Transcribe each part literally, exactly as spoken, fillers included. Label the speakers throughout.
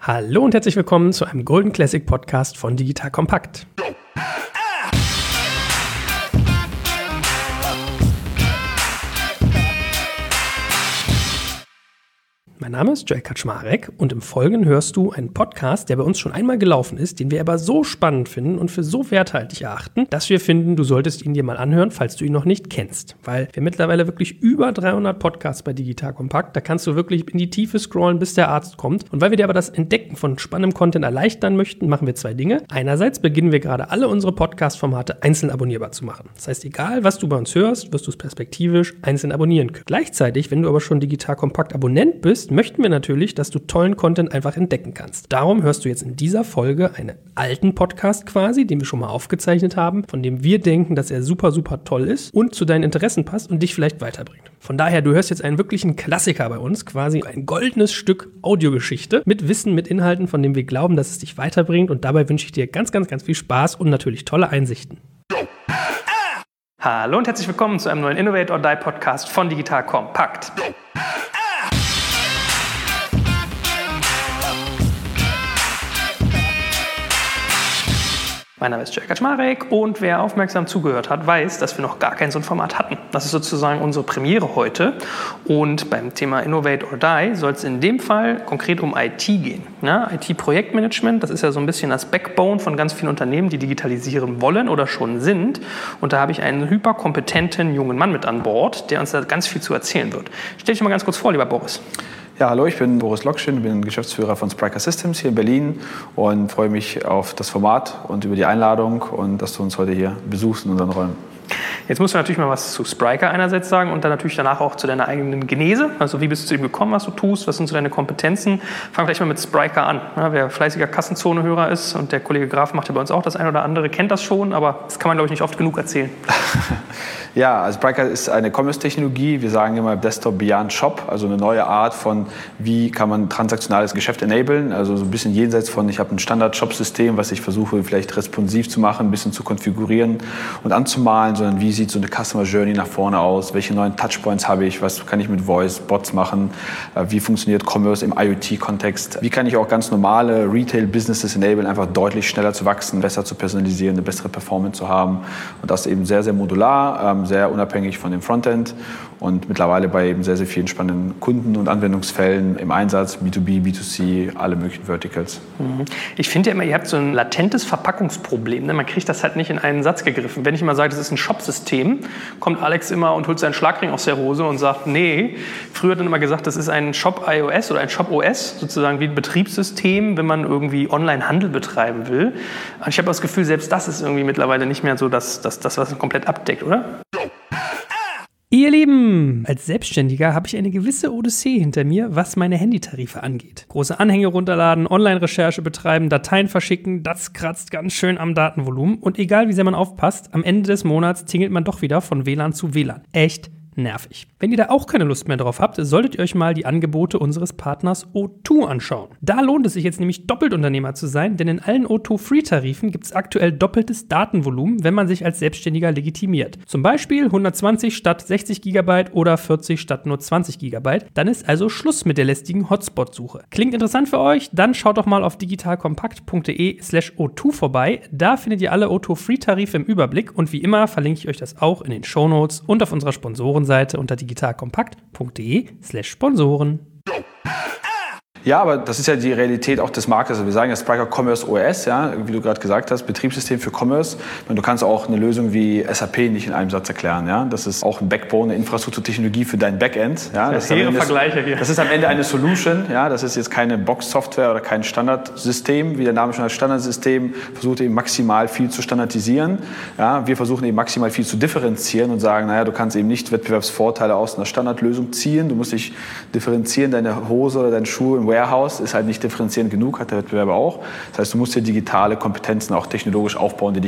Speaker 1: Hallo und herzlich willkommen zu einem Golden Classic Podcast von Digital Compact. Mein Name ist Joel Kaczmarek und im Folgenden hörst du einen Podcast, der bei uns schon einmal gelaufen ist, den wir aber so spannend finden und für so werthaltig erachten, dass wir finden, du solltest ihn dir mal anhören, falls du ihn noch nicht kennst. Weil wir mittlerweile wirklich über dreihundert Podcasts bei Digital Compact, da kannst du wirklich in die Tiefe scrollen, bis der Arzt kommt. Und weil wir dir aber das Entdecken von spannendem Content erleichtern möchten, machen wir zwei Dinge. Einerseits beginnen wir gerade alle unsere Podcast-Formate einzeln abonnierbar zu machen. Das heißt, egal was du bei uns hörst, wirst du es perspektivisch einzeln abonnieren können. Gleichzeitig, wenn du aber schon Digital Compact Abonnent bist, möchten wir natürlich, dass du tollen Content einfach entdecken kannst. Darum hörst du jetzt in dieser Folge einen alten Podcast quasi, den wir schon mal aufgezeichnet haben, von dem wir denken, dass er super, super toll ist und zu deinen Interessen passt und dich vielleicht weiterbringt. Von daher, du hörst jetzt einen wirklichen Klassiker bei uns, quasi ein goldenes Stück Audiogeschichte mit Wissen, mit Inhalten, von dem wir glauben, dass es dich weiterbringt, und dabei wünsche ich dir ganz, ganz, ganz viel Spaß und natürlich tolle Einsichten. Hallo und herzlich willkommen zu einem neuen Innovate or Die Podcast von Digital Compact. Mein Name ist Joel Kaczmarek und wer aufmerksam zugehört hat, weiß, dass wir noch gar kein so ein Format hatten. Das ist sozusagen unsere Premiere heute, und beim Thema Innovate or Die soll es in dem Fall konkret um I T gehen. Ja, I T-Projektmanagement, das ist ja so ein bisschen das Backbone von ganz vielen Unternehmen, die digitalisieren wollen oder schon sind, und da habe ich einen hyperkompetenten jungen Mann mit an Bord, der uns da ganz viel zu erzählen wird. Stell dich mal ganz kurz vor, lieber Boris.
Speaker 2: Ja, hallo, ich bin Boris Lokschin, bin Geschäftsführer von Spryker Systems hier in Berlin und freue mich auf das Format und über die Einladung und dass du uns heute hier besuchst in unseren Räumen.
Speaker 1: Jetzt musst du natürlich mal was zu Spryker einerseits sagen und dann natürlich danach auch zu deiner eigenen Genese. Also wie bist du zu ihm gekommen, was du tust, was sind so deine Kompetenzen? Fang vielleicht mal mit Spryker an. Ja, wer fleißiger Kassenzone-Hörer ist, und der Kollege Graf macht ja bei uns auch das ein oder andere, kennt das schon, aber das kann man, glaube ich, nicht oft genug erzählen.
Speaker 2: Ja, also Spryker ist eine Commerce-Technologie. Wir sagen immer Desktop Beyond Shop, also eine neue Art von, wie kann man transaktionales Geschäft enablen. Also so ein bisschen jenseits von, ich habe ein Standard-Shop-System, was ich versuche vielleicht responsiv zu machen, ein bisschen zu konfigurieren und anzumalen, sondern wie sieht so eine Customer Journey nach vorne aus, welche neuen Touchpoints habe ich, was kann ich mit Voice, Bots machen, wie funktioniert Commerce im IoT-Kontext, wie kann ich auch ganz normale Retail-Businesses enablen, einfach deutlich schneller zu wachsen, besser zu personalisieren, eine bessere Performance zu haben, und das eben sehr, sehr modular, sehr unabhängig von dem Frontend und mittlerweile bei eben sehr, sehr vielen spannenden Kunden und Anwendungsfällen im Einsatz, B zwei B, B zwei C, alle möglichen Verticals.
Speaker 1: Ich finde ja immer, ihr habt so ein latentes Verpackungsproblem. Ne? Man kriegt das halt nicht in einen Satz gegriffen. Wenn ich immer sage, das ist ein Shop-System, kommt Alex immer und holt seinen Schlagring aus der Hose und sagt, nee, früher hat er immer gesagt, das ist ein Shop-iOS oder ein Shop-O S, sozusagen wie ein Betriebssystem, wenn man irgendwie Online-Handel betreiben will. Und ich habe das Gefühl, selbst das ist irgendwie mittlerweile nicht mehr so das, das, das was es komplett abdeckt, oder? Ihr Lieben, als Selbstständiger habe ich eine gewisse Odyssee hinter mir, was meine Handytarife angeht. Große Anhänge runterladen, Online-Recherche betreiben, Dateien verschicken, das kratzt ganz schön am Datenvolumen. Und egal wie sehr man aufpasst, am Ende des Monats tingelt man doch wieder von W L A N zu W L A N. Echt nervig. Wenn ihr da auch keine Lust mehr drauf habt, solltet ihr euch mal die Angebote unseres Partners O zwei anschauen. Da lohnt es sich jetzt nämlich doppelt Unternehmer zu sein, denn in allen O zwei Free-Tarifen gibt es aktuell doppeltes Datenvolumen, wenn man sich als Selbstständiger legitimiert. Zum Beispiel hundertzwanzig statt sechzig Gigabyte oder vierzig statt nur zwanzig Gigabyte. Dann ist also Schluss mit der lästigen Hotspot-Suche. Klingt interessant für euch? Dann schaut doch mal auf digitalkompakt.de slash O2 vorbei. Da findet ihr alle O zwei Free-Tarife im Überblick, und wie immer verlinke ich euch das auch in den Shownotes und auf unserer Sponsoren Seite unter digitalkompakt.de slash Sponsoren.
Speaker 2: Ja, aber das ist ja die Realität auch des Marktes. Also wir sagen ja Spryker Commerce O S, ja, wie du gerade gesagt hast, Betriebssystem für Commerce. Du kannst auch eine Lösung wie S A P nicht in einem Satz erklären. Ja? Das ist auch ein Backbone, eine Infrastrukturtechnologie für dein Backend. Ja?
Speaker 1: Das, das, ist Vergleiche hier.
Speaker 2: Das ist am Ende eine Solution. Ja? Das ist jetzt keine Box-Software oder kein Standardsystem. Wie der Name schon als Standardsystem versucht eben maximal viel zu standardisieren. Ja? Wir versuchen eben maximal viel zu differenzieren und sagen, naja, du kannst eben nicht Wettbewerbsvorteile aus einer Standardlösung ziehen. Du musst dich differenzieren, deine Hose oder deine Schuhe im Warehouse ist halt nicht differenzierend genug, hat der Wettbewerber auch. Das heißt, du musst dir digitale Kompetenzen auch technologisch aufbauen, die dich eben ab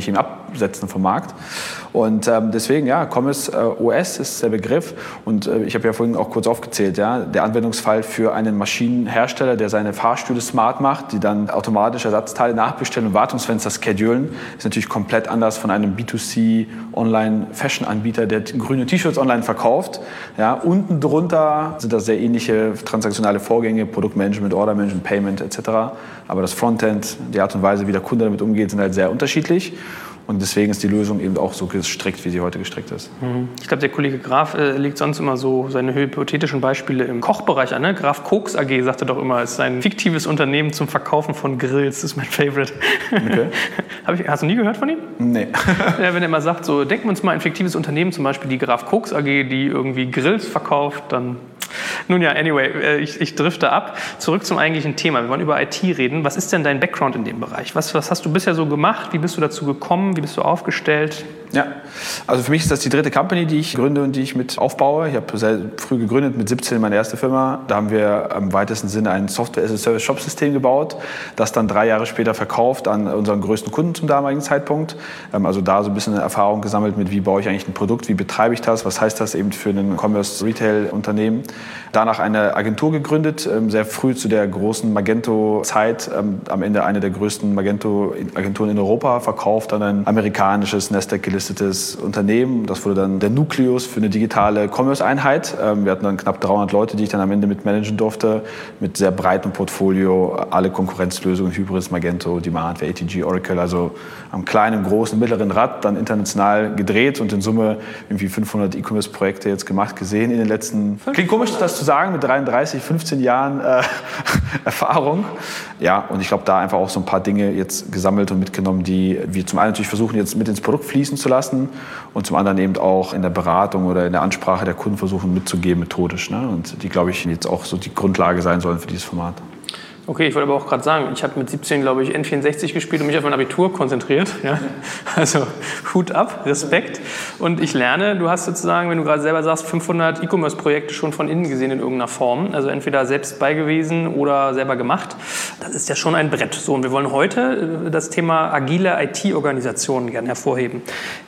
Speaker 2: absetzen vom Markt. Und ähm, deswegen, ja, Commerce äh, O S ist der Begriff. Und äh, ich habe ja vorhin auch kurz aufgezählt, ja, der Anwendungsfall für einen Maschinenhersteller, der seine Fahrstühle smart macht, die dann automatisch Ersatzteile nachbestellen und Wartungsfenster schedulen, ist natürlich komplett anders von einem B zwei C Online-Fashion-Anbieter, der grüne T-Shirts online verkauft. Ja, unten drunter sind das sehr ähnliche transaktionale Vorgänge, Produktmanagement, Ordermanagement, Payment et cetera. Aber das Frontend, die Art und Weise, wie der Kunde damit umgeht, sind halt sehr unterschiedlich. Und deswegen ist die Lösung eben auch so gestrickt, wie sie heute gestrickt ist.
Speaker 1: Ich glaube, der Kollege Graf äh, legt sonst immer so seine hypothetischen Beispiele im Kochbereich an. Ne? Graf Koks A G sagte doch immer, es ist ein fiktives Unternehmen zum Verkaufen von Grills. Das ist mein Favorite. Okay. Hab ich, hast du nie gehört von ihm?
Speaker 2: Nee.
Speaker 1: Ja, wenn er mal sagt, so denken wir uns mal ein fiktives Unternehmen, zum Beispiel die Graf Koks A G, die irgendwie Grills verkauft, dann... Nun ja, anyway, ich, ich drifte ab. Zurück zum eigentlichen Thema. Wir wollen über I T reden. Was ist denn dein Background in dem Bereich? Was, was hast du bisher so gemacht? Wie bist du dazu gekommen? Wie bist du aufgestellt?
Speaker 2: Ja, also für mich ist das die dritte Company, die ich gründe und die ich mit aufbaue. Ich habe sehr früh gegründet, mit siebzehn meine erste Firma. Da haben wir im weitesten Sinne ein Software-as-a-Service-Shop-System gebaut, das dann drei Jahre später verkauft an unseren größten Kunden zum damaligen Zeitpunkt. Also da so ein bisschen eine Erfahrung gesammelt mit, wie baue ich eigentlich ein Produkt, wie betreibe ich das, was heißt das eben für ein Commerce-Retail-Unternehmen. Danach eine Agentur gegründet, sehr früh zu der großen Magento-Zeit, am Ende eine der größten Magento-Agenturen in Europa, verkauft an ein amerikanisches Nasdaq gelistetes Unternehmen. Das wurde dann der Nukleus für eine digitale Commerce-Einheit. Wir hatten dann knapp dreihundert Leute, die ich dann am Ende mit managen durfte, mit sehr breitem Portfolio, alle Konkurrenzlösungen, Hybris, Magento, Demand, A T G, Oracle, also am kleinen, großen, mittleren Rad, dann international gedreht und in Summe irgendwie fünfhundert E-Commerce-Projekte jetzt gemacht, gesehen in den letzten... Klingt komisch, das zu sagen, mit dreiunddreißig, fünfzehn Jahren äh, Erfahrung. Ja, und ich glaube, da einfach auch so ein paar Dinge jetzt gesammelt und mitgenommen, die wir zum einen natürlich versuchen, jetzt mit ins Produkt fließen zu lassen und zum anderen eben auch in der Beratung oder in der Ansprache der Kunden versuchen mitzugeben, methodisch. Ne? Und die, glaube ich, jetzt auch so die Grundlage sein sollen für dieses Format.
Speaker 1: Okay, ich wollte aber auch gerade sagen, ich habe mit siebzehn, glaube ich, N vierundsechzig gespielt und mich auf mein Abitur konzentriert. Ja? Also Hut ab, Respekt. Und ich lerne, du hast sozusagen, wenn du gerade selber sagst, fünfhundert E-Commerce-Projekte schon von innen gesehen in irgendeiner Form. Also entweder selbst bei gewesen oder selber gemacht. Das ist ja schon ein Brett. So, und wir wollen heute das Thema agile I T-Organisationen gerne hervorheben.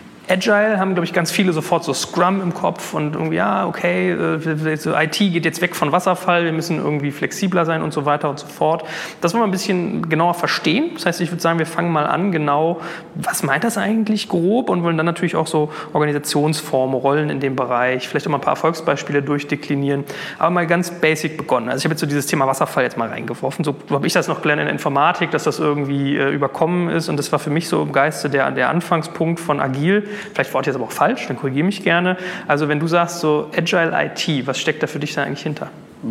Speaker 1: Agile haben, glaube ich, ganz viele sofort so Scrum im Kopf und irgendwie, ja, okay, I T geht jetzt weg von Wasserfall, wir müssen irgendwie flexibler sein und so weiter und so fort. Das wollen wir ein bisschen genauer verstehen. Das heißt, ich würde sagen, wir fangen mal an, genau, was meint das eigentlich grob und wollen dann natürlich auch so Organisationsformen, Rollen in dem Bereich, vielleicht auch mal ein paar Erfolgsbeispiele durchdeklinieren, aber mal ganz basic begonnen. Also ich habe jetzt so dieses Thema Wasserfall jetzt mal reingeworfen. So habe ich das noch gelernt in der Informatik, dass das irgendwie äh, überkommen ist und das war für mich so im Geiste der, der Anfangspunkt von Agil. Vielleicht war ich jetzt aber auch falsch, dann korrigiere mich gerne. Also wenn du sagst so Agile I T, was steckt da für dich da eigentlich hinter?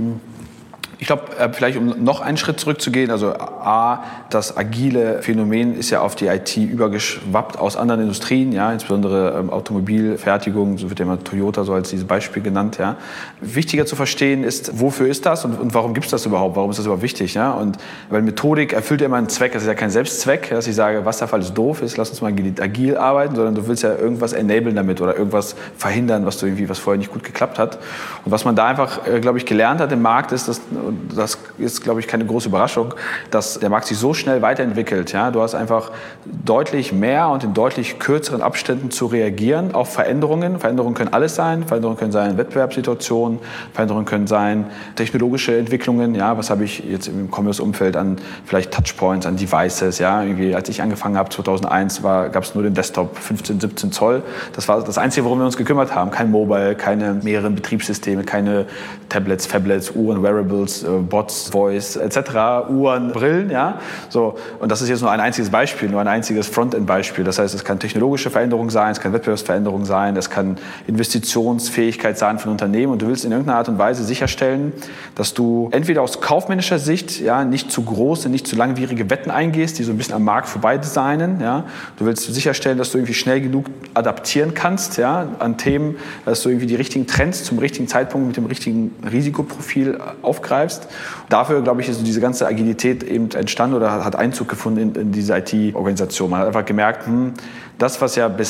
Speaker 2: Ich glaube, vielleicht um noch einen Schritt zurückzugehen, also A, das agile Phänomen ist ja auf die I T übergeschwappt aus anderen Industrien, ja, insbesondere ähm, Automobilfertigung, so wird ja immer Toyota so als dieses Beispiel genannt. Ja. Wichtiger zu verstehen ist, wofür ist das und, und warum gibt es das überhaupt, warum ist das überhaupt wichtig? Ja? Und weil Methodik erfüllt ja immer einen Zweck, das ist ja kein Selbstzweck, dass ich sage, Wasserfall ist doof, ist, lass uns mal agil arbeiten, sondern du willst ja irgendwas enablen damit oder irgendwas verhindern, was, du irgendwie, was vorher nicht gut geklappt hat. Und was man da einfach, äh, glaube ich, gelernt hat im Markt ist, dass das ist, glaube ich, keine große Überraschung, dass der Markt sich so schnell weiterentwickelt. Ja? Du hast einfach deutlich mehr und in deutlich kürzeren Abständen zu reagieren auf Veränderungen. Veränderungen können alles sein. Veränderungen können sein Wettbewerbssituationen. Veränderungen können sein technologische Entwicklungen. Ja? Was habe ich jetzt im Commerce-Umfeld an vielleicht Touchpoints, an Devices? Ja? Irgendwie, als ich angefangen habe, zweitausendeins, gab es nur den Desktop, fünfzehn, siebzehn Zoll. Das war das Einzige, worum wir uns gekümmert haben. Kein Mobile, keine mehreren Betriebssysteme, keine Tablets, Phablets, Uhren, Wearables, Bots, Voice et cetera, Uhren, Brillen, ja, so. Und das ist jetzt nur ein einziges Beispiel, nur ein einziges Frontend-Beispiel. Das heißt, es kann technologische Veränderung sein, es kann Wettbewerbsveränderung sein, es kann Investitionsfähigkeit sein von Unternehmen und du willst in irgendeiner Art und Weise sicherstellen, dass du entweder aus kaufmännischer Sicht ja nicht zu große, nicht zu langwierige Wetten eingehst, die so ein bisschen am Markt vorbei designen, ja. Du willst sicherstellen, dass du irgendwie schnell genug adaptieren kannst, ja, an Themen, dass du irgendwie die richtigen Trends zum richtigen Zeitpunkt mit dem richtigen Risikoprofil aufgreifst. Dafür, glaube ich, ist diese ganze Agilität eben entstanden oder hat Einzug gefunden in, in diese I T-Organisation. Man hat einfach gemerkt, hm, das, was ja bis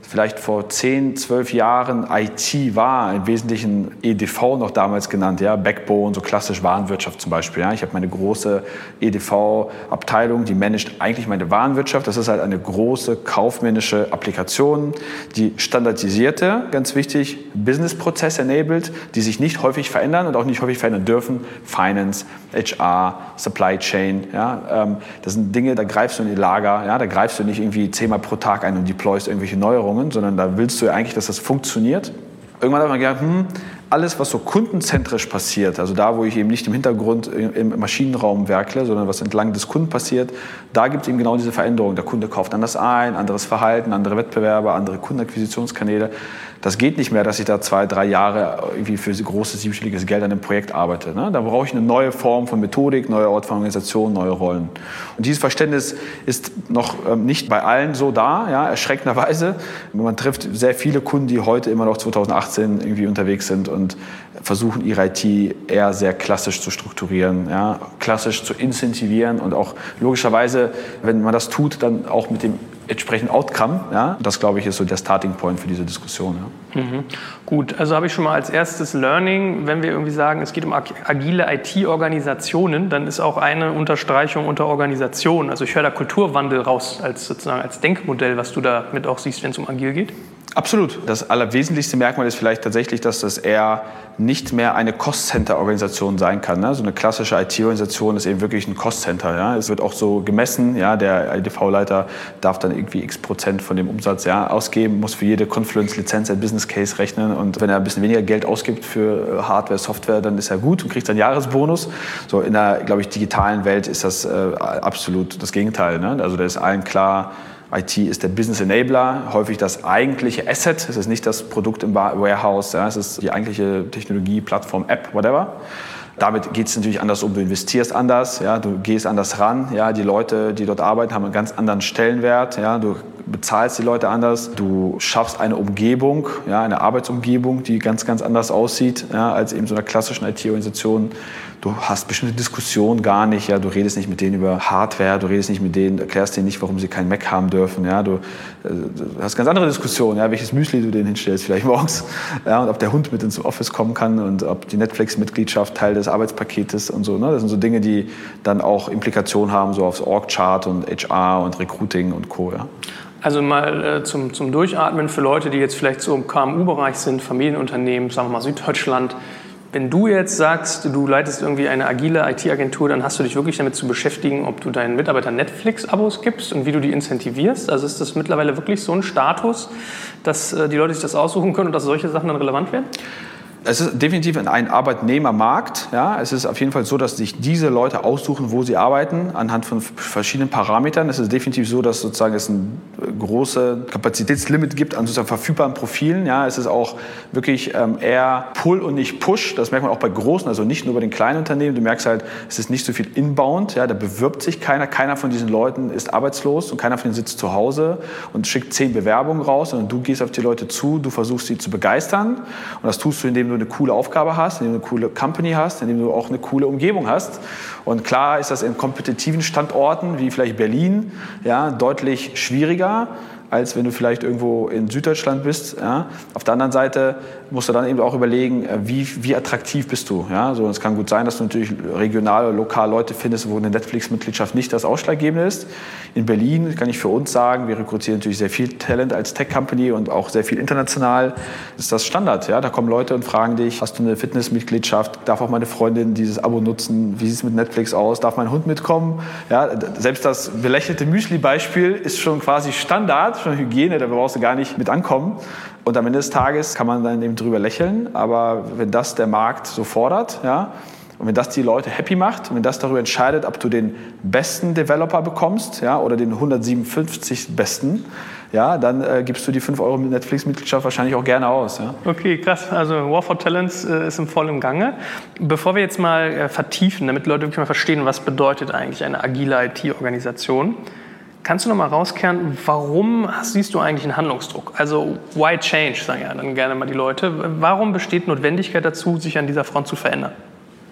Speaker 2: vielleicht vor zehn, zwölf Jahren I T war, im Wesentlichen E D V noch damals genannt, ja, Backbone, so klassisch Warenwirtschaft zum Beispiel. Ja. Ich habe meine große E D V-Abteilung, die managt eigentlich meine Warenwirtschaft. Das ist halt eine große kaufmännische Applikation, die standardisierte, ganz wichtig, Business-Prozess enabled, die sich nicht häufig verändern und auch nicht häufig verändern dürfen. Finance, H R, Supply Chain, ja, ähm, das sind Dinge, da greifst du in die Lager, ja, da greifst du nicht irgendwie zehnmal pro Tag ein und deployst irgendwelche Neuerungen, sondern da willst du ja eigentlich, dass das funktioniert. Irgendwann hat man gedacht, hm, alles, was so kundenzentrisch passiert, also da, wo ich eben nicht im Hintergrund im Maschinenraum werkle, sondern was entlang des Kunden passiert, da gibt es eben genau diese Veränderung. Der Kunde kauft anders ein, anderes Verhalten, andere Wettbewerber, andere Kundenakquisitionskanäle. Das geht nicht mehr, dass ich da zwei, drei Jahre irgendwie für großes, siebenstelliges Geld an einem Projekt arbeite. Ne? Da brauche ich eine neue Form von Methodik, neue Art von Organisation, neue Rollen. Und dieses Verständnis ist noch ähm, nicht bei allen so da, ja, erschreckenderweise. Man trifft sehr viele Kunden, die heute immer noch zweitausendachtzehn irgendwie unterwegs sind und versuchen, ihre I T eher sehr klassisch zu strukturieren, ja, klassisch zu incentivieren und auch logischerweise, wenn man das tut, dann auch mit dem entsprechenden Outcome. Ja? Das, glaube ich, ist so der Starting Point für diese Diskussion. Ja.
Speaker 1: Mhm. Gut, also habe ich schon mal als erstes Learning, wenn wir irgendwie sagen, es geht um agile I T-Organisationen, dann ist auch eine Unterstreichung unter Organisation. Also ich höre da Kulturwandel raus als sozusagen als Denkmodell, was du da mit auch siehst, wenn es um agil geht.
Speaker 2: Absolut. Das allerwesentlichste Merkmal ist vielleicht tatsächlich, dass das eher nicht mehr eine Cost-Center-Organisation sein kann. Ne? So eine klassische I T-Organisation ist eben wirklich ein Cost-Center. Ja? Es wird auch so gemessen, ja? Der I D V-Leiter darf dann irgendwie x Prozent von dem Umsatz ja, ausgeben, muss für jede Confluence-Lizenz ein Business-Case rechnen und wenn er ein bisschen weniger Geld ausgibt für Hardware, Software, dann ist er gut und kriegt einen Jahresbonus. So in der, glaube ich, digitalen Welt ist das äh, absolut das Gegenteil. Ne? Also da ist allen klar, I T ist der Business Enabler, häufig das eigentliche Asset. Es ist nicht das Produkt im Warehouse, ja, es ist die eigentliche Technologie, Plattform, App, whatever. Damit geht es natürlich anders um, du investierst anders, ja, du gehst anders ran. Ja, die Leute, die dort arbeiten, haben einen ganz anderen Stellenwert. Ja, du bezahlst die Leute anders, du schaffst eine Umgebung, ja, eine Arbeitsumgebung, die ganz, ganz anders aussieht, ja, als eben so einer klassischen I T-Organisation. Du hast bestimmte Diskussionen gar nicht, ja, du redest nicht mit denen über Hardware, du redest nicht mit denen, erklärst denen nicht, warum sie keinen Mac haben dürfen, ja, du, äh, du hast ganz andere Diskussionen, ja, welches Müsli du denen hinstellst vielleicht morgens, ja, und ob der Hund mit ins Office kommen kann und ob die Netflix-Mitgliedschaft Teil des Arbeitspaketes und so, ne, das sind so Dinge, die dann auch Implikationen haben, so aufs Org-Chart und H R und Recruiting und Co., ja.
Speaker 1: Also mal äh, zum, zum Durchatmen für Leute, die jetzt vielleicht so im K M U-Bereich sind, Familienunternehmen, sagen wir mal Süddeutschland. Wenn du jetzt sagst, du leitest irgendwie eine agile I T-Agentur, dann hast du dich wirklich damit zu beschäftigen, ob du deinen Mitarbeitern Netflix-Abos gibst und wie du die incentivierst. Also ist das mittlerweile wirklich so ein Status, dass äh, die Leute sich das aussuchen können und dass solche Sachen dann relevant werden?
Speaker 2: Es ist definitiv ein Arbeitnehmermarkt. Ja. Es ist auf jeden Fall so, dass sich diese Leute aussuchen, wo sie arbeiten, anhand von verschiedenen Parametern. Es ist definitiv so, dass sozusagen es ein großes Kapazitätslimit gibt an sozusagen verfügbaren Profilen. Ja. Es ist auch wirklich ähm, eher Pull und nicht Push. Das merkt man auch bei großen, also nicht nur bei den kleinen Unternehmen. Du merkst halt, es ist nicht so viel Inbound. Ja. Da bewirbt sich keiner. Keiner von diesen Leuten ist arbeitslos und keiner von ihnen sitzt zu Hause und schickt zehn Bewerbungen raus, sondern du gehst auf die Leute zu, du versuchst sie zu begeistern. Und das tust du, indem du eine coole Aufgabe hast, indem du eine coole Company hast, indem du auch eine coole Umgebung hast. Und klar ist das in kompetitiven Standorten wie vielleicht Berlin ja, deutlich schwieriger, als wenn du vielleicht irgendwo in Süddeutschland bist. Ja. Auf der anderen Seite musst du dann eben auch überlegen, wie, wie attraktiv bist du. Ja. So, es kann gut sein, dass du natürlich regional oder lokal Leute findest, wo eine Netflix-Mitgliedschaft nicht das Ausschlaggebende ist. In Berlin kann ich für uns sagen, wir rekrutieren natürlich sehr viel Talent als Tech-Company und auch sehr viel international. Das ist das Standard. Ja. Da kommen Leute und fragen dich, hast du eine Fitness-Mitgliedschaft? Darf auch meine Freundin dieses Abo nutzen? Wie sieht es mit Netflix aus? Darf mein Hund mitkommen? Ja, selbst das belächelte Müsli-Beispiel ist schon quasi Standard, schon Hygiene, da brauchst du gar nicht mit ankommen. Und am Ende des Tages kann man dann eben drüber lächeln, aber wenn das der Markt so fordert, ja, und wenn das die Leute happy macht, wenn das darüber entscheidet, ob du den besten Developer bekommst, ja, oder den hundertsiebenundfünfzig besten, ja, dann äh, gibst du die fünf Euro Netflix-Mitgliedschaft wahrscheinlich auch gerne aus. Ja.
Speaker 1: Okay, krass. Also War for Talents äh, ist im vollen Gange. Bevor wir jetzt mal äh, vertiefen, damit Leute wirklich mal verstehen, was bedeutet eigentlich eine agile I T-Organisation, kannst du noch mal rauskehren, warum siehst du eigentlich einen Handlungsdruck? Also why change, sagen ja dann gerne mal die Leute. Warum besteht Notwendigkeit dazu, sich an dieser Front zu verändern?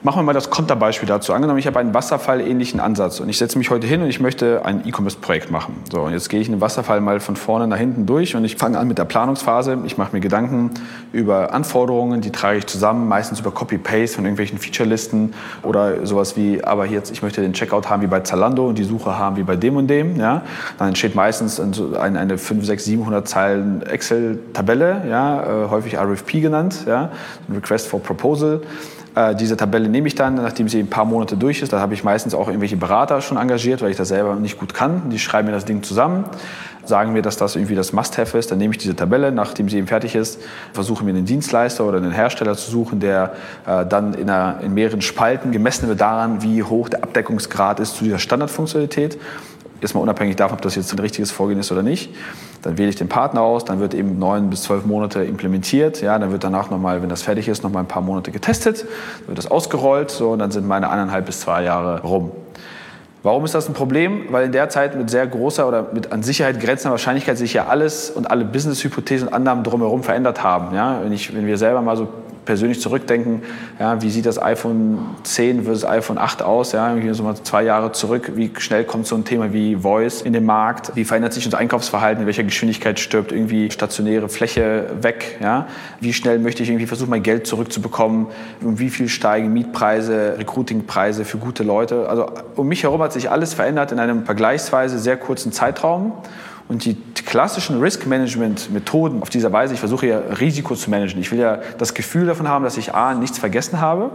Speaker 2: Machen wir mal das Konterbeispiel dazu. Angenommen, ich habe einen Wasserfall-ähnlichen Ansatz und ich setze mich heute hin und ich möchte ein E-Commerce-Projekt machen. So, und jetzt gehe ich in den Wasserfall mal von vorne nach hinten durch und ich fange an mit der Planungsphase. Ich mache mir Gedanken über Anforderungen, die trage ich zusammen, meistens über Copy-Paste von irgendwelchen Feature-Listen oder sowas wie, aber jetzt, ich möchte den Checkout haben wie bei Zalando und die Suche haben wie bei dem und dem. Ja. Dann entsteht meistens eine, eine fünfhundert, sechshundert, siebenhundert Zeilen Excel-Tabelle, ja, häufig R F P genannt, ja, Request for Proposal. Äh, diese Tabelle nehme ich dann, nachdem sie ein paar Monate durch ist. Da habe ich meistens auch irgendwelche Berater schon engagiert, weil ich das selber nicht gut kann. Die schreiben mir das Ding zusammen, sagen mir, dass das irgendwie das Must-Have ist. Dann nehme ich diese Tabelle, nachdem sie eben fertig ist, versuche mir einen Dienstleister oder einen Hersteller zu suchen, der äh, dann in, einer, in mehreren Spalten gemessen wird daran, wie hoch der Abdeckungsgrad ist zu dieser Standardfunktionalität. Jetzt mal unabhängig davon, ob das jetzt ein richtiges Vorgehen ist oder nicht. Dann wähle ich den Partner aus, dann wird eben neun bis zwölf Monate implementiert. Ja, dann wird danach nochmal, wenn das fertig ist, nochmal ein paar Monate getestet. Dann wird das ausgerollt, so, und dann sind meine eineinhalb bis zwei Jahre rum. Warum ist das ein Problem? Weil in der Zeit mit sehr großer oder mit an Sicherheit grenzender Wahrscheinlichkeit sich ja alles und alle Business-Hypothesen und Annahmen drumherum verändert haben. Ja, wenn, ich, wenn wir selber mal so persönlich zurückdenken, ja, wie sieht das iPhone zehn versus iPhone acht aus, ja, so mal zwei Jahre zurück, wie schnell kommt so ein Thema wie Voice in den Markt, wie verändert sich unser Einkaufsverhalten, in welcher Geschwindigkeit stirbt irgendwie stationäre Fläche weg, ja, wie schnell möchte ich irgendwie versuchen, mein Geld zurückzubekommen, um wie viel steigen Mietpreise, Recruitingpreise für gute Leute, also um mich herum hat sich alles verändert in einem vergleichsweise sehr kurzen Zeitraum. Und die klassischen Risk-Management-Methoden auf dieser Weise, ich versuche ja Risiko zu managen. Ich will ja das Gefühl davon haben, dass ich A, nichts vergessen habe,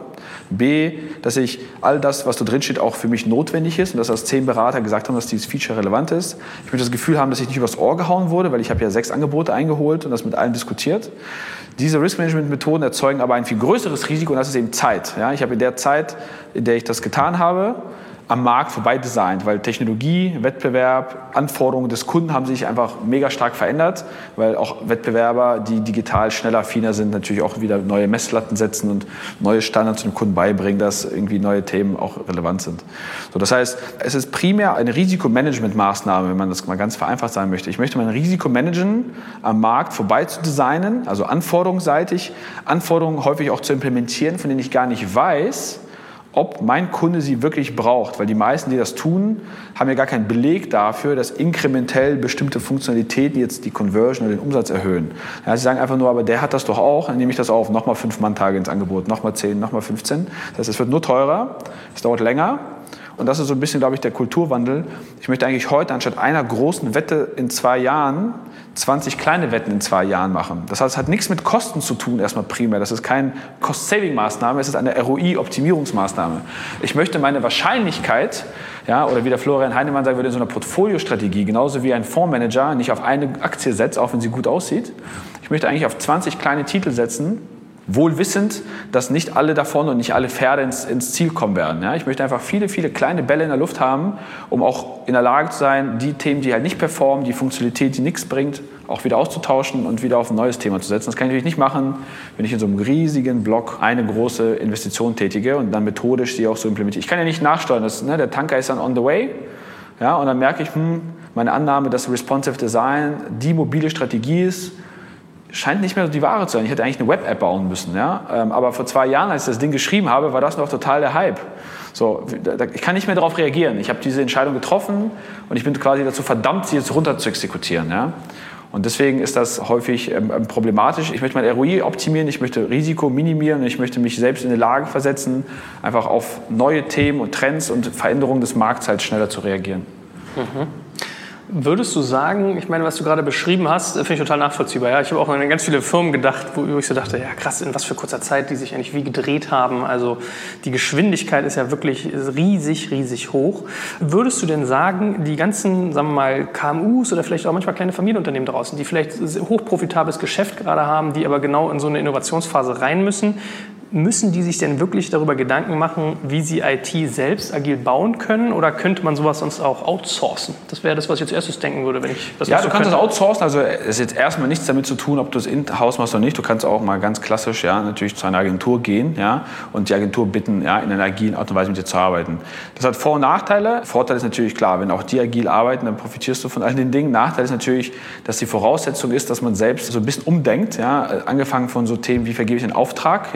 Speaker 2: B, dass ich all das, was da drin steht, auch für mich notwendig ist und dass das zehn Berater gesagt haben, dass dieses Feature relevant ist. Ich möchte das Gefühl haben, dass ich nicht übers Ohr gehauen wurde, weil ich habe ja sechs Angebote eingeholt und das mit allen diskutiert. Diese Risk-Management-Methoden erzeugen aber ein viel größeres Risiko und das ist eben Zeit. Ja, ich habe in der Zeit, in der ich das getan habe, am Markt vorbei designt, weil Technologie, Wettbewerb, Anforderungen des Kunden haben sich einfach mega stark verändert, weil auch Wettbewerber, die digital schneller, affiner sind, natürlich auch wieder neue Messlatten setzen und neue Standards dem Kunden beibringen, dass irgendwie neue Themen auch relevant sind. So, das heißt, es ist primär eine Risikomanagementmaßnahme, wenn man das mal ganz vereinfacht sagen möchte. Ich möchte mein Risiko managen, am Markt vorbei zu designen, also anforderungsseitig, Anforderungen häufig auch zu implementieren, von denen ich gar nicht weiß, ob mein Kunde sie wirklich braucht. Weil die meisten, die das tun, haben ja gar keinen Beleg dafür, dass inkrementell bestimmte Funktionalitäten jetzt die Conversion oder den Umsatz erhöhen. Ja, sie sagen einfach nur, aber der hat das doch auch, dann nehme ich das auf. Nochmal fünf Manntage ins Angebot, nochmal zehn, nochmal fünfzehn. Das heißt, es wird nur teurer, es dauert länger. Und das ist so ein bisschen, glaube ich, der Kulturwandel. Ich möchte eigentlich heute anstatt einer großen Wette in zwei Jahren zwanzig kleine Wetten in zwei Jahren machen. Das heißt, es hat nichts mit Kosten zu tun, erstmal primär. Das ist keine Cost-Saving-Maßnahme, es ist eine R O I-Optimierungsmaßnahme. Ich möchte meine Wahrscheinlichkeit, ja, oder wie der Florian Heinemann sagen würde, in so einer Portfoliostrategie, genauso wie ein Fondsmanager nicht auf eine Aktie setzt, auch wenn sie gut aussieht. Ich möchte eigentlich auf zwanzig kleine Titel setzen, wohl wissend, dass nicht alle davon und nicht alle Pferde ins, ins Ziel kommen werden. Ja, ich möchte einfach viele, viele kleine Bälle in der Luft haben, um auch in der Lage zu sein, die Themen, die halt nicht performen, die Funktionalität, die nichts bringt, auch wieder auszutauschen und wieder auf ein neues Thema zu setzen. Das kann ich natürlich nicht machen, wenn ich in so einem riesigen Block eine große Investition tätige und dann methodisch sie auch so implementiere. Ich kann ja nicht nachsteuern, das, ne, der Tanker ist dann on the way, ja, und dann merke ich, hm, meine Annahme, dass Responsive Design die mobile Strategie ist, scheint nicht mehr so die Ware zu sein. Ich hätte eigentlich eine Web-App bauen müssen. Ja? Aber vor zwei Jahren, als ich das Ding geschrieben habe, war das noch total der Hype. So, ich kann nicht mehr darauf reagieren. Ich habe diese Entscheidung getroffen und ich bin quasi dazu verdammt, sie jetzt runter zu exekutieren. Ja? Und deswegen ist das häufig ähm, problematisch. Ich möchte mein R O I optimieren, ich möchte Risiko minimieren und ich möchte mich selbst in die Lage versetzen, einfach auf neue Themen und Trends und Veränderungen des Markts halt schneller zu reagieren.
Speaker 1: Mhm. Würdest du sagen, ich meine, was du gerade beschrieben hast, finde ich total nachvollziehbar. Ja? Ich habe auch an ganz viele Firmen gedacht, wo ich so dachte, ja krass, in was für kurzer Zeit die sich eigentlich wie gedreht haben. Also die Geschwindigkeit ist ja wirklich riesig, riesig hoch. Würdest du denn sagen, die ganzen, sagen wir mal, K M Us oder vielleicht auch manchmal kleine Familienunternehmen draußen, die vielleicht hochprofitables Geschäft gerade haben, die aber genau in so eine Innovationsphase rein müssen, müssen die sich denn wirklich darüber Gedanken machen, wie sie I T selbst agil bauen können? Oder könnte man sowas sonst auch outsourcen? Das wäre das, was ich als erstes denken würde, wenn ich das
Speaker 2: Ja,
Speaker 1: so
Speaker 2: du kannst
Speaker 1: könnte.
Speaker 2: das outsourcen. Also es ist jetzt erstmal nichts damit zu tun, ob du es in-house machst oder nicht. Du kannst auch mal ganz klassisch, ja, natürlich zu einer Agentur gehen, ja, und die Agentur bitten, ja, in einer agilen Art und Weise mit dir zu arbeiten. Das hat Vor- und Nachteile. Vorteil ist natürlich klar, wenn auch die agil arbeiten, dann profitierst du von all den Dingen. Nachteil ist natürlich, dass die Voraussetzung ist, dass man selbst so ein bisschen umdenkt, ja, angefangen von so Themen, wie vergebe ich einen Auftrag, ja,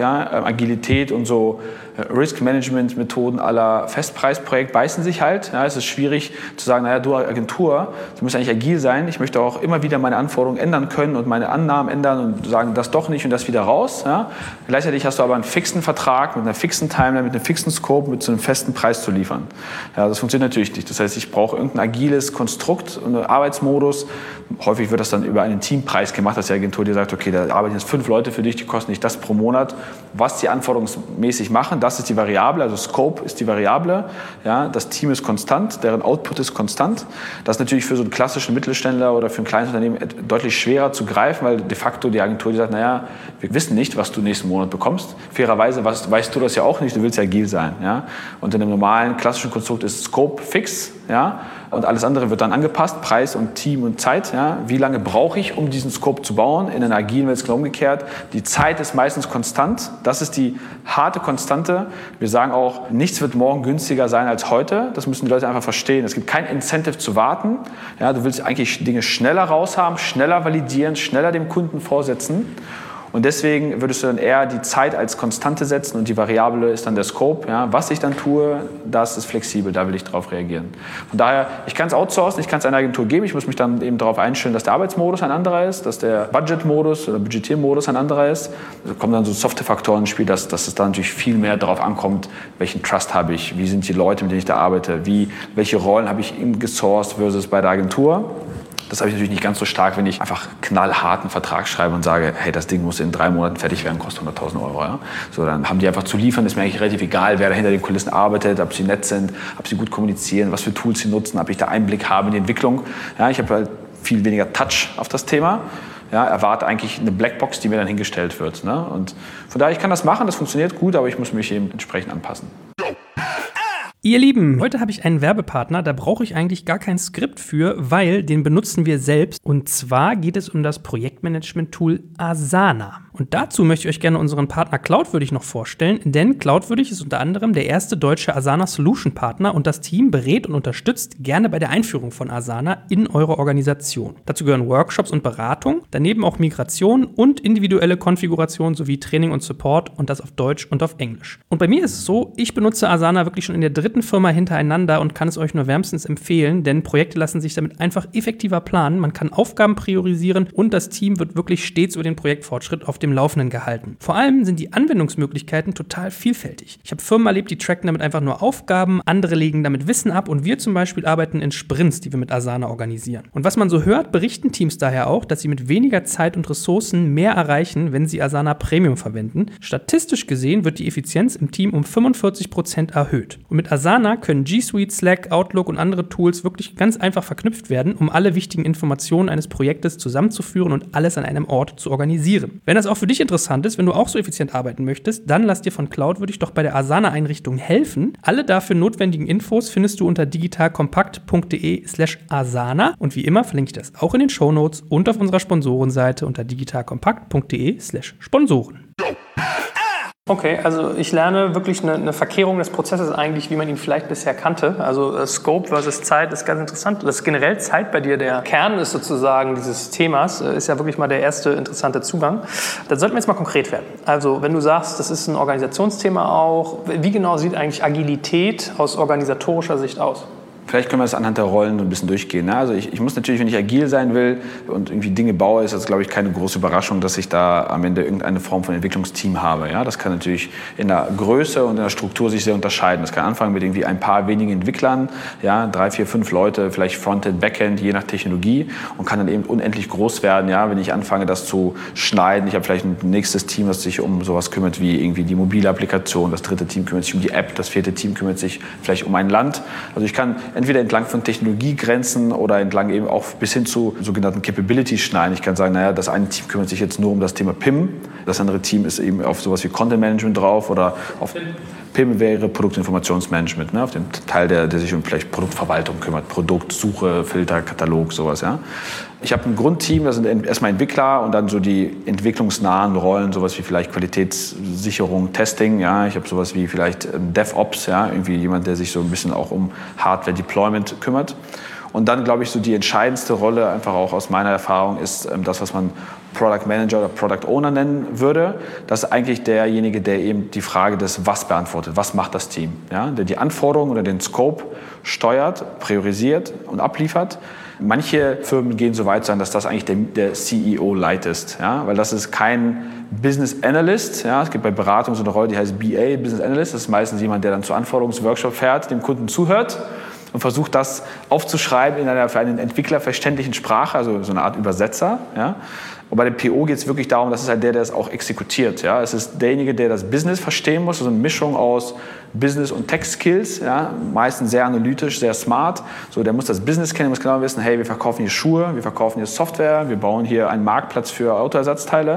Speaker 2: ähm, Agilität und so äh, Risk-Management-Methoden aller Festpreisprojekt beißen sich halt. Ja, es ist schwierig zu sagen, naja, du Agentur, du musst eigentlich agil sein. Ich möchte auch immer wieder meine Anforderungen ändern können und meine Annahmen ändern und sagen, das doch nicht und das wieder raus. Ja. Gleichzeitig hast du aber einen fixen Vertrag mit einer fixen Timeline, mit einem fixen Scope, mit so einem festen Preis zu liefern. Ja, das funktioniert natürlich nicht. Das heißt, ich brauche irgendein agiles Konstrukt, einen Arbeitsmodus. Häufig wird das dann über einen Teampreis gemacht, dass die Agentur dir sagt, okay, da arbeiten jetzt fünf Leute für dich, die kosten nicht das pro Monat. Was die anforderungsmäßig machen, das ist die Variable, also Scope ist die Variable. Ja, das Team ist konstant, deren Output ist konstant. Das ist natürlich für so einen klassischen Mittelständler oder für ein kleines Unternehmen deutlich schwerer zu greifen, weil de facto die Agentur die sagt, naja, wir wissen nicht, was du nächsten Monat bekommst. Fairerweise weißt, weißt du das ja auch nicht, du willst ja agil sein. Ja? Und in einem normalen klassischen Konstrukt ist Scope fix, ja? Und alles andere wird dann angepasst, Preis und Team und Zeit. Ja? Wie lange brauche ich, um diesen Scope zu bauen? In einer agilen Welt ist es genau umgekehrt. Die Zeit ist meistens konstant. Das ist die harte Konstante. Wir sagen auch, nichts wird morgen günstiger sein als heute. Das müssen die Leute einfach verstehen. Es gibt kein Incentive zu warten. Ja, du willst eigentlich Dinge schneller raushaben, schneller validieren, schneller dem Kunden vorsetzen. Und deswegen würdest du dann eher die Zeit als Konstante setzen und die Variable ist dann der Scope. Ja, was ich dann tue, das ist flexibel, da will ich drauf reagieren. Von daher, ich kann es outsourcen, ich kann es einer Agentur geben, ich muss mich dann eben darauf einstellen, dass der Arbeitsmodus ein anderer ist, dass der Budgetmodus oder Budgetiermodus ein anderer ist. Da kommen dann so Softwarefaktoren ins Spiel, dass, dass es dann natürlich viel mehr darauf ankommt, welchen Trust habe ich, wie sind die Leute, mit denen ich da arbeite, wie, welche Rollen habe ich im gesourced versus bei der Agentur. Das habe ich natürlich nicht ganz so stark, wenn ich einfach knallharten Vertrag schreibe und sage, hey, das Ding muss in drei Monaten fertig werden, kostet hunderttausend Euro. Ja? So, dann haben die einfach zu liefern, ist mir eigentlich relativ egal, wer da hinter den Kulissen arbeitet, ob sie nett sind, ob sie gut kommunizieren, was für Tools sie nutzen, ob ich da Einblick habe in die Entwicklung. Ja, ich habe halt viel weniger Touch auf das Thema. Ja, erwarte eigentlich eine Blackbox, die mir dann hingestellt wird. Ne? Und von daher, ich kann das machen, das funktioniert gut, aber ich muss mich eben entsprechend anpassen.
Speaker 1: Ihr Lieben, heute habe ich einen Werbepartner, da brauche ich eigentlich gar kein Skript für, weil den benutzen wir selbst. Und zwar geht es um das Projektmanagement-Tool Asana. Und dazu möchte ich euch gerne unseren Partner Cloudwürdig noch vorstellen, denn Cloudwürdig ist unter anderem der erste deutsche Asana Solution Partner und das Team berät und unterstützt gerne bei der Einführung von Asana in eure Organisation. Dazu gehören Workshops und Beratung, daneben auch Migration und individuelle Konfiguration sowie Training und Support und das auf Deutsch und auf Englisch. Und bei mir ist es so, ich benutze Asana wirklich schon in der dritten Firma hintereinander und kann es euch nur wärmstens empfehlen, denn Projekte lassen sich damit einfach effektiver planen, man kann Aufgaben priorisieren und das Team wird wirklich stets über den Projektfortschritt auf dem Laufenden gehalten. Vor allem sind die Anwendungsmöglichkeiten total vielfältig. Ich habe Firmen erlebt, die tracken damit einfach nur Aufgaben, andere legen damit Wissen ab und wir zum Beispiel arbeiten in Sprints, die wir mit Asana organisieren. Und was man so hört, berichten Teams daher auch, dass sie mit weniger Zeit und Ressourcen mehr erreichen, wenn sie Asana Premium verwenden. Statistisch gesehen wird die Effizienz im Team um fünfundvierzig Prozent erhöht. Und mit Asana können G Suite, Slack, Outlook und andere Tools wirklich ganz einfach verknüpft werden, um alle wichtigen Informationen eines Projektes zusammenzuführen und alles an einem Ort zu organisieren. Wenn das auch für dich interessant ist, wenn du auch so effizient arbeiten möchtest, dann lass dir von Cloudwürdig doch bei der Asana-Einrichtung helfen. Alle dafür notwendigen Infos findest du unter digitalkompakt.de slash Asana und wie immer verlinke ich das auch in den Shownotes und auf unserer Sponsorenseite unter digitalkompakt.de slash Sponsoren. Okay, also ich lerne wirklich eine, eine Verkehrung des Prozesses eigentlich, wie man ihn vielleicht bisher kannte. Also äh, Scope versus Zeit ist ganz interessant. Das generell Zeit bei dir der Kern ist sozusagen dieses Themas, äh, ist ja wirklich mal der erste interessante Zugang. Dann sollten wir jetzt mal konkret werden. Also wenn du sagst, das ist ein Organisationsthema auch, wie genau sieht eigentlich Agilität aus organisatorischer Sicht aus?
Speaker 2: Vielleicht können wir das anhand der Rollen so ein bisschen durchgehen. Ne? Also ich, ich muss natürlich, wenn ich agil sein will und irgendwie Dinge baue, ist das, glaube ich, keine große Überraschung, dass ich da am Ende irgendeine Form von Entwicklungsteam habe. Ja? Das kann natürlich in der Größe und in der Struktur sich sehr unterscheiden. Das kann anfangen mit irgendwie ein paar wenigen Entwicklern, ja? drei, vier, fünf Leute, vielleicht Frontend, Backend, je nach Technologie und kann dann eben unendlich groß werden, ja? Wenn ich anfange, das zu schneiden. Ich habe vielleicht ein nächstes Team, das sich um sowas kümmert wie irgendwie die mobile Applikation, das dritte Team kümmert sich um die App, das vierte Team kümmert sich vielleicht um ein Land. Also ich kann entweder entlang von Technologiegrenzen oder entlang eben auch bis hin zu sogenannten Capabilities schneiden. Ich kann sagen, naja, das eine Team kümmert sich jetzt nur um das Thema P I M, das andere Team ist eben auf sowas wie Content Management drauf oder auf P I M wäre Produktinformationsmanagement, ne, auf den Teil, der, der sich um vielleicht Produktverwaltung kümmert, Produktsuche, Filter, Katalog, sowas. Ja. Ich habe ein Grundteam, das sind erstmal Entwickler und dann so die entwicklungsnahen Rollen, sowas wie vielleicht Qualitätssicherung, Testing. Ja. Ich habe sowas wie vielleicht DevOps, ja, irgendwie jemand, der sich so ein bisschen auch um Hardware-Deployment kümmert. Und dann, glaube ich, so die entscheidendste Rolle, einfach auch aus meiner Erfahrung, ist das, was man Product Manager oder Product Owner nennen würde. Das ist eigentlich derjenige, der eben die Frage des Was beantwortet. Was macht das Team? Ja, der die Anforderungen oder den Scope steuert, priorisiert und abliefert. Manche Firmen gehen so weit zu sagen, dass das eigentlich der, der C E O-Light ist, ja? Weil das ist kein Business Analyst. Ja? Es gibt bei Beratung so eine Rolle, die heißt B A, Business Analyst. Das ist meistens jemand, der dann zu Anforderungsworkshop fährt, dem Kunden zuhört und versucht, das aufzuschreiben in einer für einen Entwickler verständlichen Sprache, also so eine Art Übersetzer. Ja? Und bei dem P O geht es wirklich darum, das ist halt der, der es auch exekutiert. Ja? Es ist derjenige, der das Business verstehen muss, also eine Mischung aus Business- und Tech-Skills, ja? Meistens sehr analytisch, sehr smart. So, der muss das Business kennen, muss genau wissen, hey, wir verkaufen hier Schuhe, wir verkaufen hier Software, wir bauen hier einen Marktplatz für Autoersatzteile.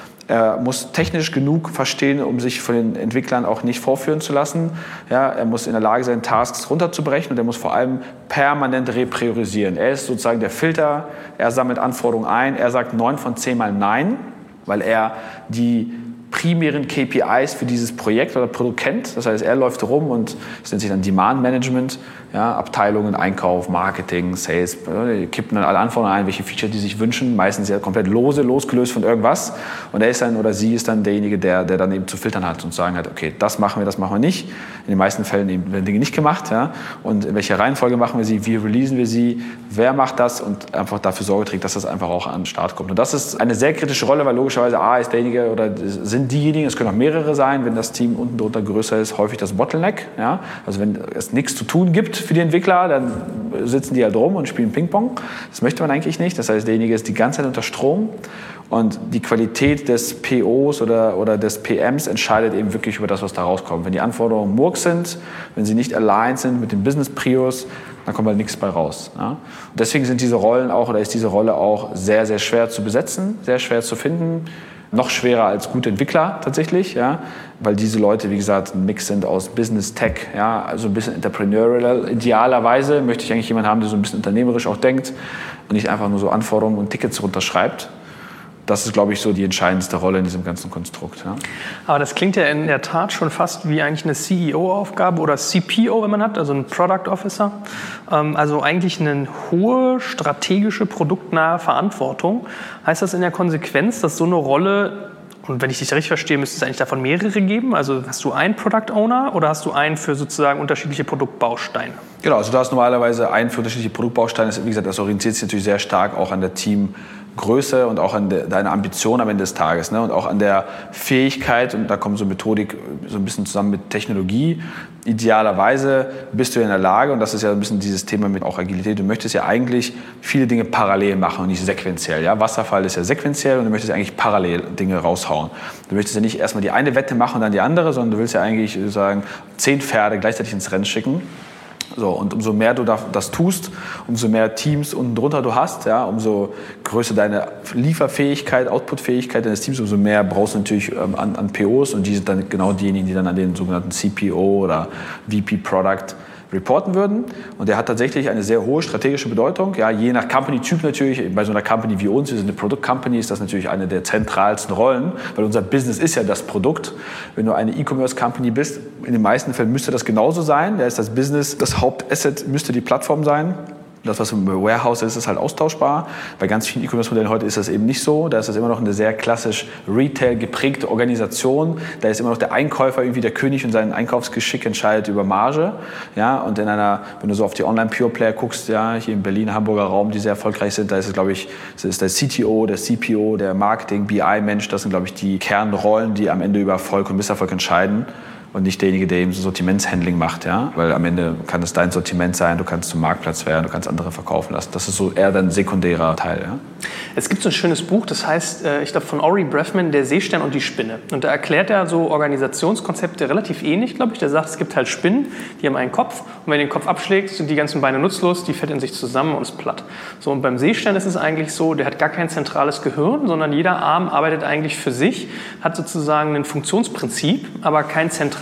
Speaker 2: Er muss technisch genug verstehen, um sich von den Entwicklern auch nicht vorführen zu lassen. Ja, er muss in der Lage sein, Tasks runterzubrechen und er muss vor allem permanent repriorisieren. Er ist sozusagen der Filter, er sammelt Anforderungen ein, er sagt neun von zehn Mal Nein, weil er die primären K P Is für dieses Projekt oder Produkt kennt. Das heißt, er läuft rum und das nennt sich dann Demand Management, ja, Abteilungen, Einkauf, Marketing, Sales, die kippen dann alle Anforderungen ein, welche Feature die sich wünschen, meistens ja komplett lose, losgelöst von irgendwas. Und er ist dann oder sie ist dann derjenige, der, der dann eben zu filtern hat und zu sagen hat, okay, das machen wir, das machen wir nicht. In den meisten Fällen eben werden Dinge nicht gemacht. Ja, und in welcher Reihenfolge machen wir sie, wie releasen wir sie, wer macht das und einfach dafür Sorge trägt, dass das einfach auch an den Start kommt. Und das ist eine sehr kritische Rolle, weil logischerweise A ist derjenige oder sind diejenigen, es können auch mehrere sein, wenn das Team unten drunter größer ist, häufig das Bottleneck. Ja? Also wenn es nichts zu tun gibt für die Entwickler, dann sitzen die halt rum und spielen Ping-Pong. Das möchte man eigentlich nicht. Das heißt, derjenige ist die ganze Zeit unter Strom und die Qualität des P Os oder, oder des P Ms entscheidet eben wirklich über das, was da rauskommt. Wenn die Anforderungen Murks sind, wenn sie nicht aligned sind mit den Business-Prios, dann kommt halt nichts bei raus. Ja? Und deswegen sind diese Rollen auch, oder ist diese Rolle auch sehr, sehr schwer zu besetzen, sehr schwer zu finden. Noch schwerer als gute Entwickler tatsächlich, ja, weil diese Leute, wie gesagt, ein Mix sind aus Business, Tech, ja, also ein bisschen entrepreneurial. Idealerweise möchte ich eigentlich jemanden haben, der so ein bisschen unternehmerisch auch denkt und nicht einfach nur so Anforderungen und Tickets runterschreibt. Das ist, glaube ich, so die entscheidendste Rolle in diesem ganzen Konstrukt. Ja.
Speaker 1: Aber das klingt ja in der Tat schon fast wie eigentlich eine C E O-Aufgabe oder C P O, wenn man hat, also ein Product Officer. Also eigentlich eine hohe strategische, produktnahe Verantwortung. Heißt das in der Konsequenz, dass so eine Rolle, und wenn ich dich richtig verstehe, müsste es eigentlich davon mehrere geben? Also hast du einen Product Owner oder hast du einen für sozusagen unterschiedliche Produktbausteine?
Speaker 2: Genau, also du hast normalerweise einen für unterschiedliche Produktbausteine. Wie gesagt, das orientiert sich natürlich sehr stark auch an der Team Größe und auch an de, deiner Ambition am Ende des Tages, ne? Und auch an der Fähigkeit, und da kommt so Methodik so ein bisschen zusammen mit Technologie. Idealerweise bist du in der Lage, und das ist ja ein bisschen dieses Thema mit auch Agilität, du möchtest ja eigentlich viele Dinge parallel machen und nicht sequenziell. Ja? Wasserfall ist ja sequenziell und du möchtest eigentlich parallel Dinge raushauen. Du möchtest ja nicht erstmal die eine Wette machen und dann die andere, sondern du willst ja eigentlich sagen, zehn Pferde gleichzeitig ins Rennen schicken. So, und umso mehr du das tust, umso mehr Teams unten drunter du hast, ja, umso größer deine Lieferfähigkeit, Outputfähigkeit deines Teams, umso mehr brauchst du natürlich ähm, an, an P Os und die sind dann genau diejenigen, die dann an den sogenannten C P O oder V P Product reporten würden. Und der hat tatsächlich eine sehr hohe strategische Bedeutung. Ja, je nach Company-Typ natürlich. Bei so einer Company wie uns, wir sind eine Product-Company, ist das natürlich eine der zentralsten Rollen, weil unser Business ist ja das Produkt. Wenn du eine E-Commerce-Company bist, in den meisten Fällen müsste das genauso sein. Da ist das Business, das Hauptasset müsste die Plattform sein. Das, was im Warehouse ist, ist halt austauschbar. Bei ganz vielen E-Commerce-Modellen heute ist das eben nicht so. Da ist das immer noch eine sehr klassisch Retail geprägte Organisation. Da ist immer noch der Einkäufer irgendwie der König und sein Einkaufsgeschick entscheidet über Marge. Ja, und in einer, wenn du so auf die Online-Pure-Player guckst, ja, hier im Berlin, Hamburger Raum, die sehr erfolgreich sind, da ist es, glaube ich, das ist der C T O, der C P O, der Marketing, B I-Mensch. Das sind, glaube ich, die Kernrollen, die am Ende über Erfolg und Misserfolg entscheiden. Und nicht derjenige, der eben so Sortimentshandling macht, ja, weil am Ende kann es dein Sortiment sein, du kannst zum Marktplatz werden, du kannst andere verkaufen lassen. Das ist so eher dein sekundärer Teil, ja.
Speaker 1: Es gibt so ein schönes Buch, das heißt, ich glaube von Ori Brefman, Der Seestern und die Spinne. Und da erklärt er so Organisationskonzepte relativ ähnlich, glaube ich. Der sagt, es gibt halt Spinnen, die haben einen Kopf und wenn du den Kopf abschlägst, sind die ganzen Beine nutzlos, die fällt in sich zusammen und ist platt. So, und beim Seestern ist es eigentlich so, der hat gar kein zentrales Gehirn, sondern jeder Arm arbeitet eigentlich für sich, hat sozusagen ein Funktionsprinzip, aber kein zentrales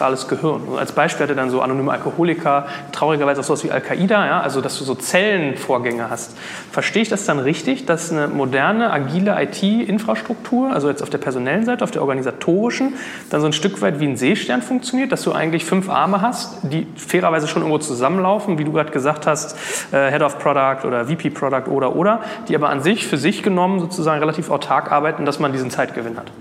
Speaker 1: zentrales Gehirn. Und als Beispiel hatte dann so anonyme Alkoholiker, traurigerweise auch sowas wie Al-Qaida, ja, also dass du so Zellenvorgänge hast. Verstehe ich das dann richtig, dass eine moderne, agile I T-Infrastruktur, also jetzt auf der personellen Seite, auf der organisatorischen, dann so ein Stück weit wie ein Seestern funktioniert, dass du eigentlich fünf Arme hast, die fairerweise schon irgendwo zusammenlaufen, wie du gerade gesagt hast, äh, Head of Product oder V P Product oder oder, die aber an sich, für sich genommen sozusagen relativ autark arbeiten, dass man diesen Zeitgewinn hat?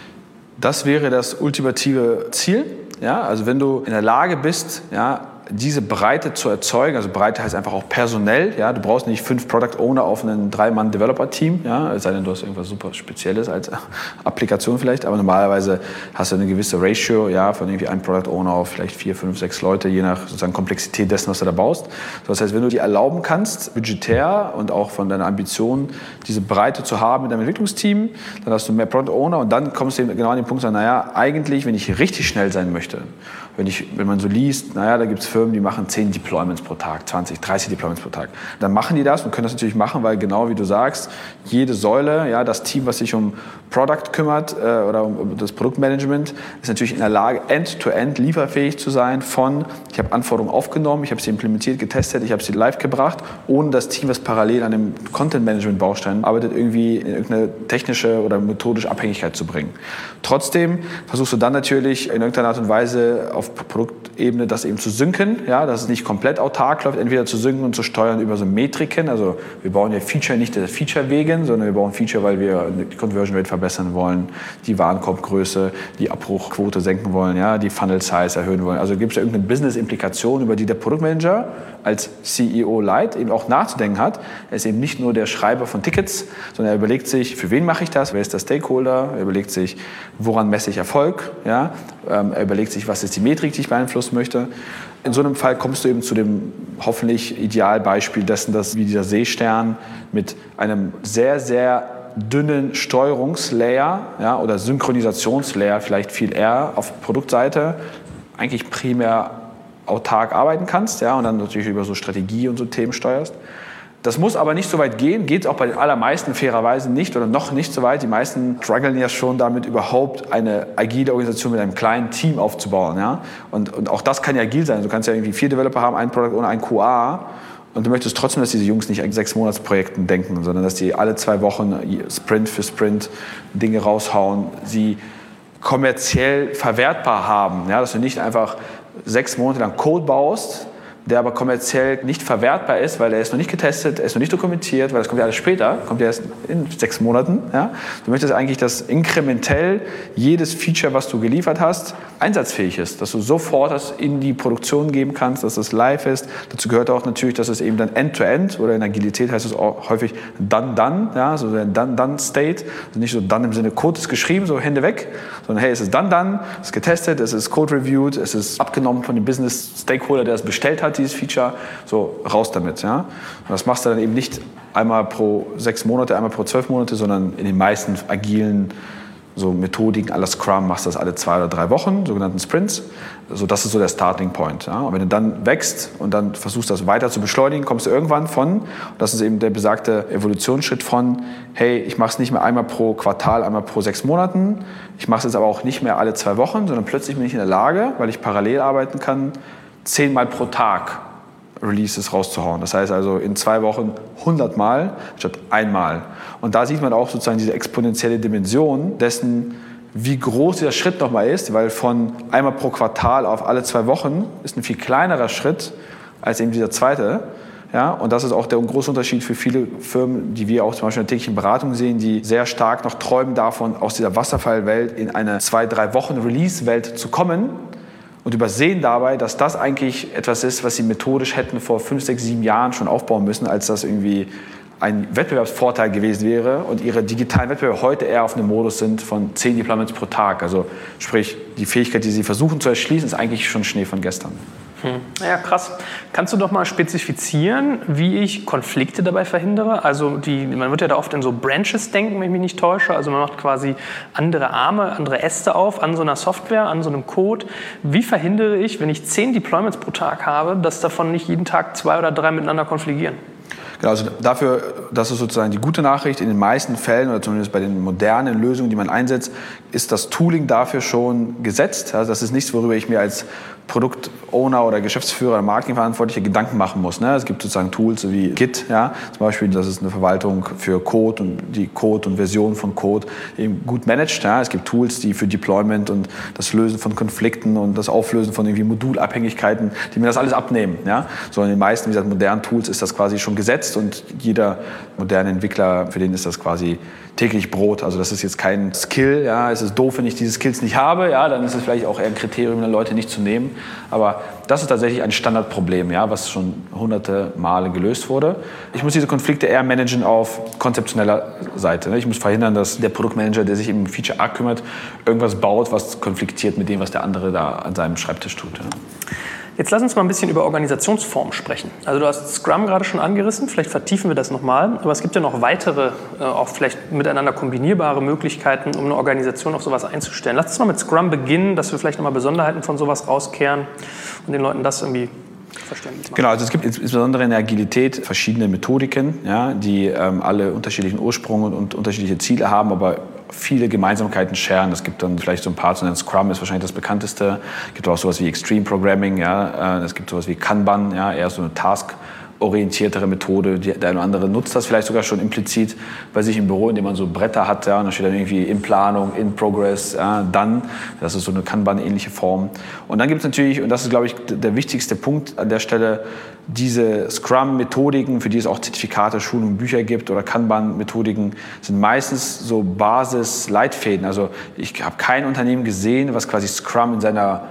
Speaker 2: Das wäre das ultimative Ziel. Ja, also wenn du in der Lage bist, ja, diese Breite zu erzeugen, also Breite heißt einfach auch personell, ja, du brauchst nicht fünf Product Owner auf einem Drei-Mann-Developer-Team, ja, es sei denn, du hast irgendwas super Spezielles als Applikation vielleicht, aber normalerweise hast du eine gewisse Ratio, ja, von irgendwie einem Product Owner auf vielleicht vier, fünf, sechs Leute, je nach sozusagen Komplexität dessen, was du da baust. Das heißt, wenn du dir erlauben kannst, budgetär und auch von deiner Ambition, diese Breite zu haben in deinem Entwicklungsteam, dann hast du mehr Product Owner und dann kommst du genau an den Punkt, naja, eigentlich, wenn ich richtig schnell sein möchte, wenn, ich, wenn man so liest, naja, da gibt es Firmen, die machen zehn Deployments pro Tag, zwanzig, dreißig Deployments pro Tag. Dann machen die das und können das natürlich machen, weil genau wie du sagst, jede Säule, ja, das Team, was sich um Product kümmert äh, oder um, um das Produktmanagement, ist natürlich in der Lage, end-to-end lieferfähig zu sein von, ich habe Anforderungen aufgenommen, ich habe sie implementiert, getestet, ich habe sie live gebracht, ohne das Team, was parallel an dem Content-Management-Baustein arbeitet, irgendwie in irgendeine technische oder methodische Abhängigkeit zu bringen. Trotzdem versuchst du dann natürlich in irgendeiner Art und Weise auf Produktebene das eben zu synken, ja, dass es nicht komplett autark läuft, entweder zu synken und zu steuern über so Metriken, also wir bauen ja Feature nicht der Feature wegen, sondern wir bauen Feature, weil wir die Conversion Rate verbessern wollen, die Warenkorbgröße, die Abbruchquote senken wollen, ja, die Funnel Size erhöhen wollen. Also gibt es ja irgendeine Business-Implikation, über die der Produktmanager als C E O Light eben auch nachzudenken hat. Er ist eben nicht nur der Schreiber von Tickets, sondern er überlegt sich, für wen mache ich das, wer ist der Stakeholder, er überlegt sich, woran messe ich Erfolg, ja, er überlegt sich, was ist die Metrik, die ich beeinflussen möchte. In so einem Fall kommst du eben zu dem hoffentlich Idealbeispiel dessen, dass wie dieser Seestern mit einem sehr, sehr dünnen Steuerungslayer, ja, oder Synchronisationslayer vielleicht viel eher auf Produktseite eigentlich primär autark arbeiten kannst, ja, und dann natürlich über so Strategie und so Themen steuerst. Das muss aber nicht so weit gehen, geht auch bei den allermeisten fairerweise nicht oder noch nicht so weit. Die meisten strugglen ja schon damit, überhaupt eine agile Organisation mit einem kleinen Team aufzubauen. Ja? Und, und auch das kann ja agil sein. Du kannst ja irgendwie vier Developer haben, ein Product Owner, ein Q A und du möchtest trotzdem, dass diese Jungs nicht an sechs Monatsprojekten denken, sondern dass die alle zwei Wochen Sprint für Sprint Dinge raushauen, sie kommerziell verwertbar haben. Ja? Dass du nicht einfach sechs Monate lang Code baust, der aber kommerziell nicht verwertbar ist, weil er ist noch nicht getestet, er ist noch nicht dokumentiert, weil das kommt ja alles später, kommt ja erst in sechs Monaten. Ja? Du möchtest eigentlich, dass inkrementell jedes Feature, was du geliefert hast, einsatzfähig ist, dass du sofort das in die Produktion geben kannst, dass es live ist. Dazu gehört auch natürlich, dass es eben dann End-to-End oder in Agilität heißt es auch häufig Done-Done, ja? So der Done-Done-State. Also nicht so Done im Sinne Code ist geschrieben, so Hände weg, sondern hey, es ist Done-Done, es ist getestet, es ist Code-reviewed, es ist abgenommen von dem Business-Stakeholder, der es bestellt hat, dieses Feature, so raus damit. Ja? Und das machst du dann eben nicht einmal pro sechs Monate, einmal pro zwölf Monate, sondern in den meisten agilen so Methodiken à la Scrum machst du das alle zwei oder drei Wochen, sogenannten Sprints. So, das ist so der Starting Point. Ja? Und wenn du dann wächst und dann versuchst, das weiter zu beschleunigen, kommst du irgendwann von, und das ist eben der besagte Evolutionsschritt von, hey, ich mache es nicht mehr einmal pro Quartal, einmal pro sechs Monaten, ich mache es jetzt aber auch nicht mehr alle zwei Wochen, sondern plötzlich bin ich in der Lage, weil ich parallel arbeiten kann, zehnmal pro Tag Releases rauszuhauen. Das heißt also in zwei Wochen hundert Mal statt einmal. Und da sieht man auch sozusagen diese exponentielle Dimension dessen, wie groß dieser Schritt nochmal ist, weil von einmal pro Quartal auf alle zwei Wochen ist ein viel kleinerer Schritt als eben dieser zweite. Ja, und das ist auch der große Unterschied für viele Firmen, die wir auch zum Beispiel in der täglichen Beratung sehen, die sehr stark noch träumen davon, aus dieser Wasserfallwelt in eine zwei, drei Wochen Release-Welt zu kommen. Und übersehen dabei, dass das eigentlich etwas ist, was sie methodisch hätten vor fünf, sechs, sieben Jahren schon aufbauen müssen, als das irgendwie ein Wettbewerbsvorteil gewesen wäre und ihre digitalen Wettbewerber heute eher auf einem Modus sind von zehn Deployments pro Tag. Also sprich, die Fähigkeit, die sie versuchen zu erschließen, ist eigentlich schon Schnee von gestern.
Speaker 1: Hm. Ja, krass. Kannst du doch mal spezifizieren, wie ich Konflikte dabei verhindere? Also die, man wird ja da oft in so Branches denken, wenn ich mich nicht täusche. Also man macht quasi andere Arme, andere Äste auf an so einer Software, an so einem Code. Wie verhindere ich, wenn ich zehn Deployments pro Tag habe, dass davon nicht jeden Tag zwei oder drei miteinander konfligieren?
Speaker 2: Genau, also dafür, das ist sozusagen die gute Nachricht, in den meisten Fällen oder zumindest bei den modernen Lösungen, die man einsetzt, ist das Tooling dafür schon gesetzt. Also das ist nichts, worüber ich mir als Produktowner oder Geschäftsführer oder Marketingverantwortlicher Gedanken machen muss. Ne? Es gibt sozusagen Tools wie Git, ja? Zum Beispiel, das ist eine Verwaltung für Code und die Code und Version von Code eben gut managt. Ja? Es gibt Tools, die für Deployment und das Lösen von Konflikten und das Auflösen von irgendwie Modulabhängigkeiten, die mir das alles abnehmen. Ja? So in den meisten, wie gesagt, modernen Tools ist das quasi schon gesetzt und jeder moderne Entwickler, für den ist das quasi täglich Brot. Also das ist jetzt kein Skill. Ja? Es ist doof, wenn ich diese Skills nicht habe. Ja? Dann ist es vielleicht auch eher ein Kriterium, Leute nicht zu nehmen. Aber das ist tatsächlich ein Standardproblem, ja, was schon hunderte Male gelöst wurde. Ich muss diese Konflikte eher managen auf konzeptioneller Seite. Ich muss verhindern, dass der Produktmanager, der sich im Feature A kümmert, irgendwas baut, was konfliktiert mit dem, was der andere da an seinem Schreibtisch tut. Ja.
Speaker 1: Jetzt lass uns mal ein bisschen über Organisationsformen sprechen. Also du hast Scrum gerade schon angerissen, vielleicht vertiefen wir das nochmal. Aber es gibt ja noch weitere, äh, auch vielleicht miteinander kombinierbare Möglichkeiten, um eine Organisation auf sowas einzustellen. Lass uns mal mit Scrum beginnen, dass wir vielleicht nochmal Besonderheiten von sowas rauskehren und den Leuten das irgendwie verständlich machen.
Speaker 2: Genau, also es gibt insbesondere in der Agilität verschiedene Methodiken, ja, die ähm, alle unterschiedlichen Ursprünge und, und unterschiedliche Ziele haben, aber viele Gemeinsamkeiten scheren. Es gibt dann vielleicht so ein paar, so ein Scrum ist wahrscheinlich das bekannteste. Es gibt auch sowas wie Extreme Programming, ja. Es gibt sowas wie Kanban, ja, eher so eine taskorientiertere Methode. Die, der eine oder andere nutzt das vielleicht sogar schon implizit bei sich im Büro, indem man so Bretter hat, ja, und da steht dann irgendwie in Planung, in Progress, ja, dann. Das ist so eine Kanban-ähnliche Form. Und dann gibt es natürlich, und das ist, glaube ich, der wichtigste Punkt an der Stelle, diese Scrum-Methodiken, für die es auch Zertifikate, Schulungen, Bücher gibt oder Kanban-Methodiken, sind meistens so Basis-Leitfäden. Also ich habe kein Unternehmen gesehen, was quasi Scrum in seiner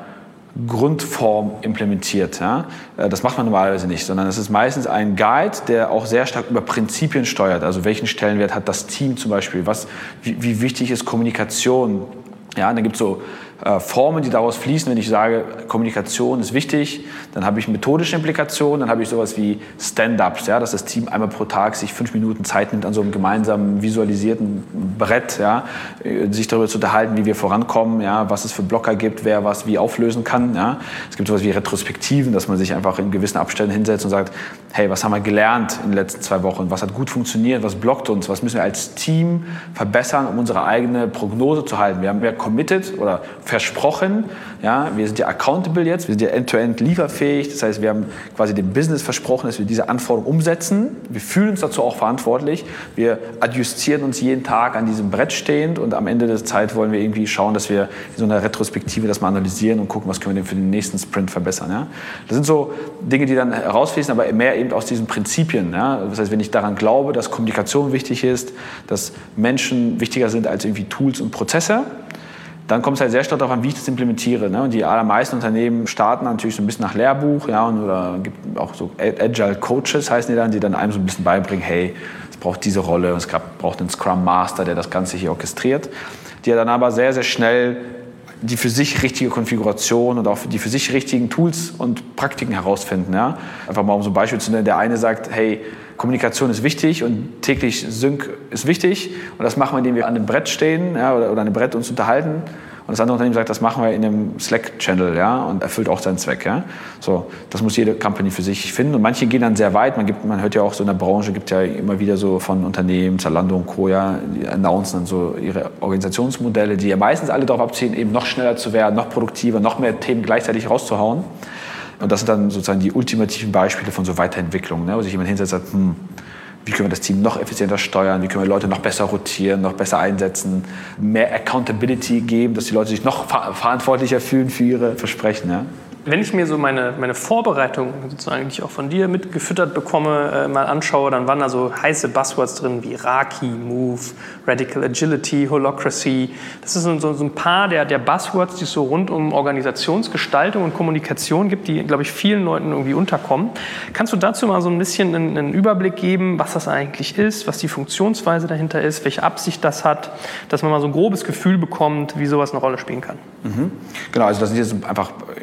Speaker 2: Grundform implementiert. Ja? Das macht man normalerweise nicht, sondern es ist meistens ein Guide, der auch sehr stark über Prinzipien steuert. Also welchen Stellenwert hat das Team zum Beispiel? Was, wie, wie wichtig ist Kommunikation? Ja, dann gibt es so äh, Formen, die daraus fließen. Wenn ich sage, Kommunikation ist wichtig, dann habe ich methodische Implikationen, dann habe ich sowas wie Stand-ups, ja, dass das Team einmal pro Tag sich fünf Minuten Zeit nimmt an so einem gemeinsamen visualisierten Brett, ja, sich darüber zu unterhalten, wie wir vorankommen, ja, was es für Blocker gibt, wer was wie auflösen kann. Ja. Es gibt sowas wie Retrospektiven, dass man sich einfach in gewissen Abständen hinsetzt und sagt, hey, was haben wir gelernt in den letzten zwei Wochen, was hat gut funktioniert, was blockt uns, was müssen wir als Team verbessern, um unsere eigene Prognose zu halten. Wir haben ja committed oder versprochen, ja, wir sind ja accountable jetzt, wir sind ja end-to-end lieferfähig, das heißt, wir haben quasi dem Business versprochen, dass wir diese Anforderungen umsetzen. Wir fühlen uns dazu auch verantwortlich. Wir adjustieren uns jeden Tag an diesem Brett stehend und am Ende der Zeit wollen wir irgendwie schauen, dass wir in so einer Retrospektive das mal analysieren und gucken, was können wir denn für den nächsten Sprint verbessern. Ja. Das sind so Dinge, die dann herausfließen, aber mehr eben aus diesen Prinzipien. Ja. Das heißt, wenn ich daran glaube, dass Kommunikation wichtig ist, dass Menschen wichtiger sind als irgendwie Tools und Prozesse, dann kommt es halt sehr stark darauf an, wie ich das implementiere. Ne? Und die allermeisten Unternehmen starten natürlich so ein bisschen nach Lehrbuch, ja, und, oder gibt auch so Agile Coaches, heißen die dann, die dann einem so ein bisschen beibringen, hey, es braucht diese Rolle, es braucht einen Scrum Master, der das Ganze hier orchestriert. Die dann aber sehr, sehr schnell die für sich richtige Konfiguration und auch die für sich richtigen Tools und Praktiken herausfinden. Ja? Einfach mal um so ein Beispiel zu nennen, der eine sagt, hey, Kommunikation ist wichtig und täglich Sync ist wichtig und das machen wir, indem wir an einem Brett stehen, ja, oder, oder an einem Brett uns unterhalten. Und das andere Unternehmen sagt, das machen wir in einem Slack-Channel, ja, und erfüllt auch seinen Zweck. Ja. So, das muss jede Company für sich finden. Und manche gehen dann sehr weit. Man, gibt, man hört ja auch so in der Branche, gibt ja immer wieder so von Unternehmen, Zalando und Co., ja, die announcen dann so ihre Organisationsmodelle, die ja meistens alle darauf abzielen, eben noch schneller zu werden, noch produktiver, noch mehr Themen gleichzeitig rauszuhauen. Und das sind dann sozusagen die ultimativen Beispiele von so Weiterentwicklung, ne, wo sich jemand hinsetzt und sagt, hm, wie können wir das Team noch effizienter steuern, wie können wir Leute noch besser rotieren, noch besser einsetzen, mehr Accountability geben, dass die Leute sich noch ver- verantwortlicher fühlen für ihre Versprechen. Ja.
Speaker 1: Wenn ich mir so meine, meine Vorbereitung, sozusagen, die ich auch von dir mitgefüttert bekomme, äh, mal anschaue, dann waren da so heiße Buzzwords drin wie Raki, Move, Radical Agility, Holacracy. Das ist so, so, so ein paar der, der Buzzwords, die es so rund um Organisationsgestaltung und Kommunikation gibt, die, glaube ich, vielen Leuten irgendwie unterkommen. Kannst du dazu mal so ein bisschen einen, einen Überblick geben, was das eigentlich ist, was die Funktionsweise dahinter ist, welche Absicht das hat, dass man mal so ein grobes Gefühl bekommt, wie sowas eine Rolle spielen kann?
Speaker 2: Mhm. Genau, also das sind jetzt einfach irgendwie ein paar Beispiele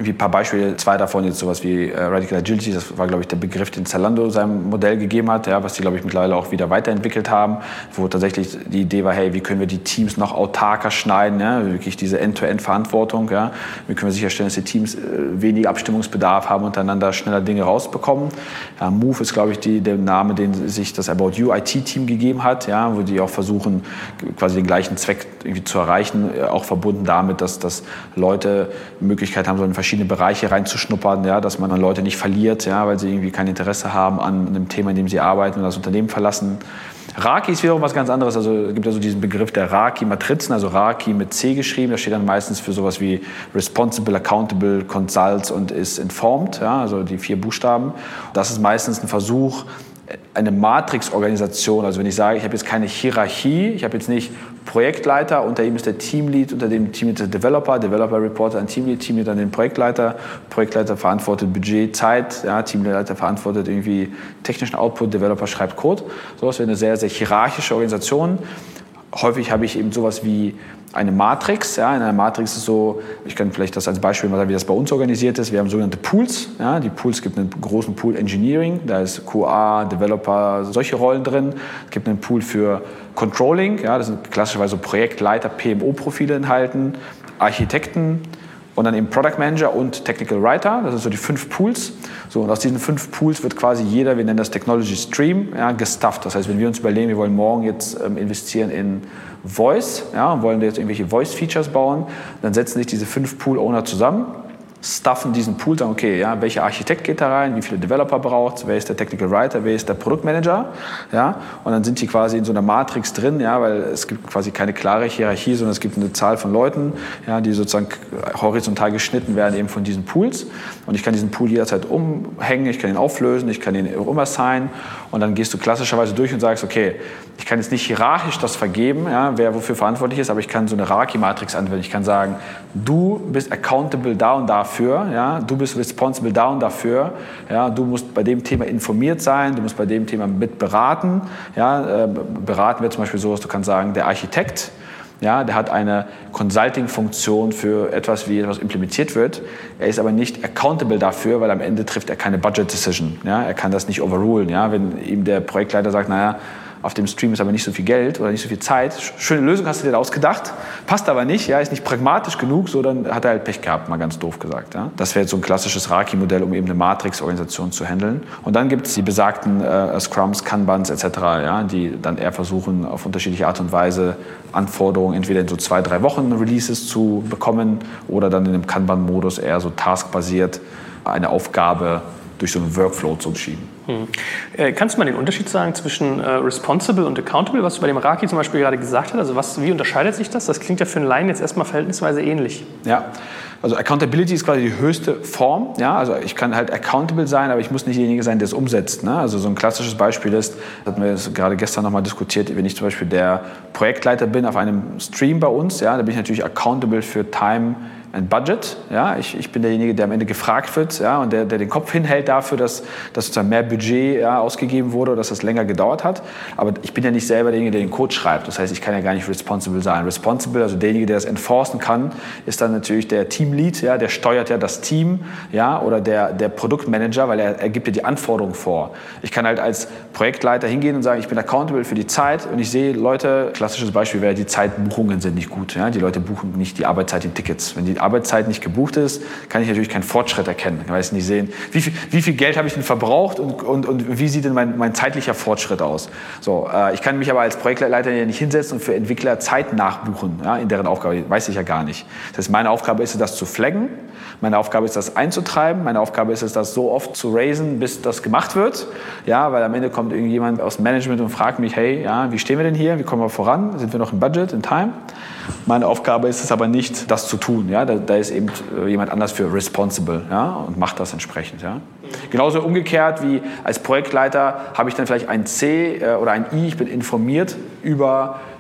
Speaker 2: Beispiele, zwei davon jetzt sowas wie äh, Radical Agility, das war, glaube ich, der Begriff, den Zalando seinem Modell gegeben hat, ja, was die, glaube ich, mittlerweile auch wieder weiterentwickelt haben, wo tatsächlich die Idee war, hey, wie können wir die Teams noch autarker schneiden, ja, wirklich diese End-to-End-Verantwortung, ja, wie können wir sicherstellen, dass die Teams äh, weniger Abstimmungsbedarf haben, untereinander schneller Dinge rausbekommen. Ja, Move ist, glaube ich, die, der Name, den sich das About You I T-Team gegeben hat, ja, wo die auch versuchen, quasi den gleichen Zweck irgendwie zu erreichen, auch verbunden damit, dass, dass Leute die Möglichkeit haben, so in verschiedene Bereiche reinzuschnuppern, ja, dass man dann Leute nicht verliert, ja, weil sie irgendwie kein Interesse haben an einem Thema, in dem sie arbeiten und das Unternehmen verlassen. Raki ist wiederum was ganz anderes. Also es gibt ja so diesen Begriff der Raki-Matrizen, also Raki mit C geschrieben. Das steht dann meistens für sowas wie Responsible, Accountable, Consults und ist Informed, ja, also die vier Buchstaben. Das ist meistens ein Versuch, eine Matrix-Organisation, also wenn ich sage, ich habe jetzt keine Hierarchie, ich habe jetzt nicht Projektleiter, unter ihm ist der Teamlead, unter dem Teamlead ist der Developer, Developer reportet an Teamlead, Teamlead an den Projektleiter, Projektleiter verantwortet Budget, Zeit, ja, Teamleiter verantwortet irgendwie technischen Output, Developer schreibt Code. Sowas wäre eine sehr, sehr hierarchische Organisation. Häufig habe ich eben sowas wie eine Matrix. Ja, in einer Matrix ist es so, ich kann vielleicht das als Beispiel mal sagen, wie das bei uns organisiert ist. Wir haben sogenannte Pools. Ja, die Pools, es gibt einen großen Pool Engineering, da ist Q A, Developer, solche Rollen drin. Es gibt einen Pool für Controlling, ja, das sind klassischerweise Projektleiter, P M O-Profile enthalten, Architekten und dann eben Product Manager und Technical Writer. Das sind so die fünf Pools. So, und aus diesen fünf Pools wird quasi jeder, wir nennen das Technology Stream, ja, gestufft. Das heißt, wenn wir uns überlegen, wir wollen morgen jetzt ähm, investieren in Voice, ja, und wollen jetzt irgendwelche Voice-Features bauen, dann setzen sich diese fünf Pool-Owner zusammen, stuffen diesen Pool, sagen, okay, ja, welcher Architekt geht da rein, wie viele Developer braucht es, wer ist der Technical Writer, wer ist der Produktmanager, ja, und dann sind die quasi in so einer Matrix drin, ja, weil es gibt quasi keine klare Hierarchie, sondern es gibt eine Zahl von Leuten, ja, die sozusagen horizontal geschnitten werden eben von diesen Pools, und ich kann diesen Pool jederzeit umhängen, ich kann ihn auflösen, ich kann ihn umassignen, und dann gehst du klassischerweise durch und sagst, okay, ich kann jetzt nicht hierarchisch das vergeben, ja, wer wofür verantwortlich ist, aber ich kann so eine Raki-Matrix anwenden. Ich kann sagen, du bist accountable da und dafür, ja, du bist responsible da und dafür, ja, du musst bei dem Thema informiert sein, du musst bei dem Thema mit beraten. Ja, äh, beraten wird zum Beispiel so, dass du kannst sagen, der Architekt, ja, der hat eine Consulting-Funktion für etwas, wie etwas implementiert wird. Er ist aber nicht accountable dafür, weil am Ende trifft er keine Budget-Decision. Ja, er kann das nicht overrulen. Ja, wenn ihm der Projektleiter sagt, naja, auf dem Stream ist aber nicht so viel Geld oder nicht so viel Zeit. Schöne Lösung hast du dir ausgedacht, passt aber nicht, ja, ist nicht pragmatisch genug, so dann hat er halt Pech gehabt, mal ganz doof gesagt. Ja. Das wäre jetzt so ein klassisches Raki-Modell, um eben eine Matrix-Organisation zu handeln. Und dann gibt es die besagten äh, Scrums, Kanbans et cetera, ja, die dann eher versuchen, auf unterschiedliche Art und Weise Anforderungen entweder in so zwei, drei Wochen Releases zu bekommen oder dann in einem Kanban-Modus eher so taskbasiert eine Aufgabe durch so einen Workflow zu schieben.
Speaker 1: Hm. Äh, kannst du mal den Unterschied sagen zwischen äh, responsible und accountable, was du bei dem Raki zum Beispiel gerade gesagt hast? Also was, wie unterscheidet sich das? Das klingt ja für einen Laien jetzt erstmal verhältnisweise ähnlich.
Speaker 2: Ja, also Accountability ist quasi die höchste Form. Ja, also ich kann halt accountable sein, aber ich muss nicht derjenige sein, der es umsetzt. Ne? Also so ein klassisches Beispiel ist, hatten wir das gerade gestern nochmal diskutiert, wenn ich zum Beispiel der Projektleiter bin auf einem Stream bei uns, ja, da bin ich natürlich accountable für Time and Budget. Ja, ich, ich bin derjenige, der am Ende gefragt wird, ja, und der, der den Kopf hinhält dafür, dass, dass sozusagen mehr Budget, ja, ausgegeben wurde oder dass das länger gedauert hat. Aber ich bin ja nicht selber derjenige, der den Code schreibt. Das heißt, ich kann ja gar nicht responsible sein. Responsible, also derjenige, der das enforcen kann, ist dann natürlich der Teamlead, ja, der steuert ja das Team, ja, oder der, der Produktmanager, weil er, er gibt ja die Anforderungen vor. Ich kann halt als Projektleiter hingehen und sagen, ich bin accountable für die Zeit und ich sehe Leute, klassisches Beispiel wäre, die Zeitbuchungen sind nicht gut. Ja? Die Leute buchen nicht die Arbeitszeit in Tickets. Wenn die Arbeitszeit nicht gebucht ist, kann ich natürlich keinen Fortschritt erkennen. Ich weiß nicht sehen, wie viel, wie viel Geld habe ich denn verbraucht und, und, und wie sieht denn mein, mein zeitlicher Fortschritt aus. So, äh, ich kann mich aber als Projektleiter ja nicht hinsetzen und für Entwickler Zeit nachbuchen, ja, in deren Aufgabe, weiß ich ja gar nicht. Das heißt, meine Aufgabe ist es, das zu flaggen, meine Aufgabe ist das einzutreiben, meine Aufgabe ist es, das so oft zu raisen, bis das gemacht wird, ja, weil am Ende kommt irgendjemand aus dem Management und fragt mich, hey, ja, wie stehen wir denn hier, wie kommen wir voran, sind wir noch im Budget, in Time? Meine Aufgabe ist es aber nicht, das zu tun. Ja? Da, da ist eben jemand anders für responsible, ja? Und macht das entsprechend. Ja? Genauso umgekehrt wie als Projektleiter habe ich dann vielleicht ein C oder ein I, ich bin informiert über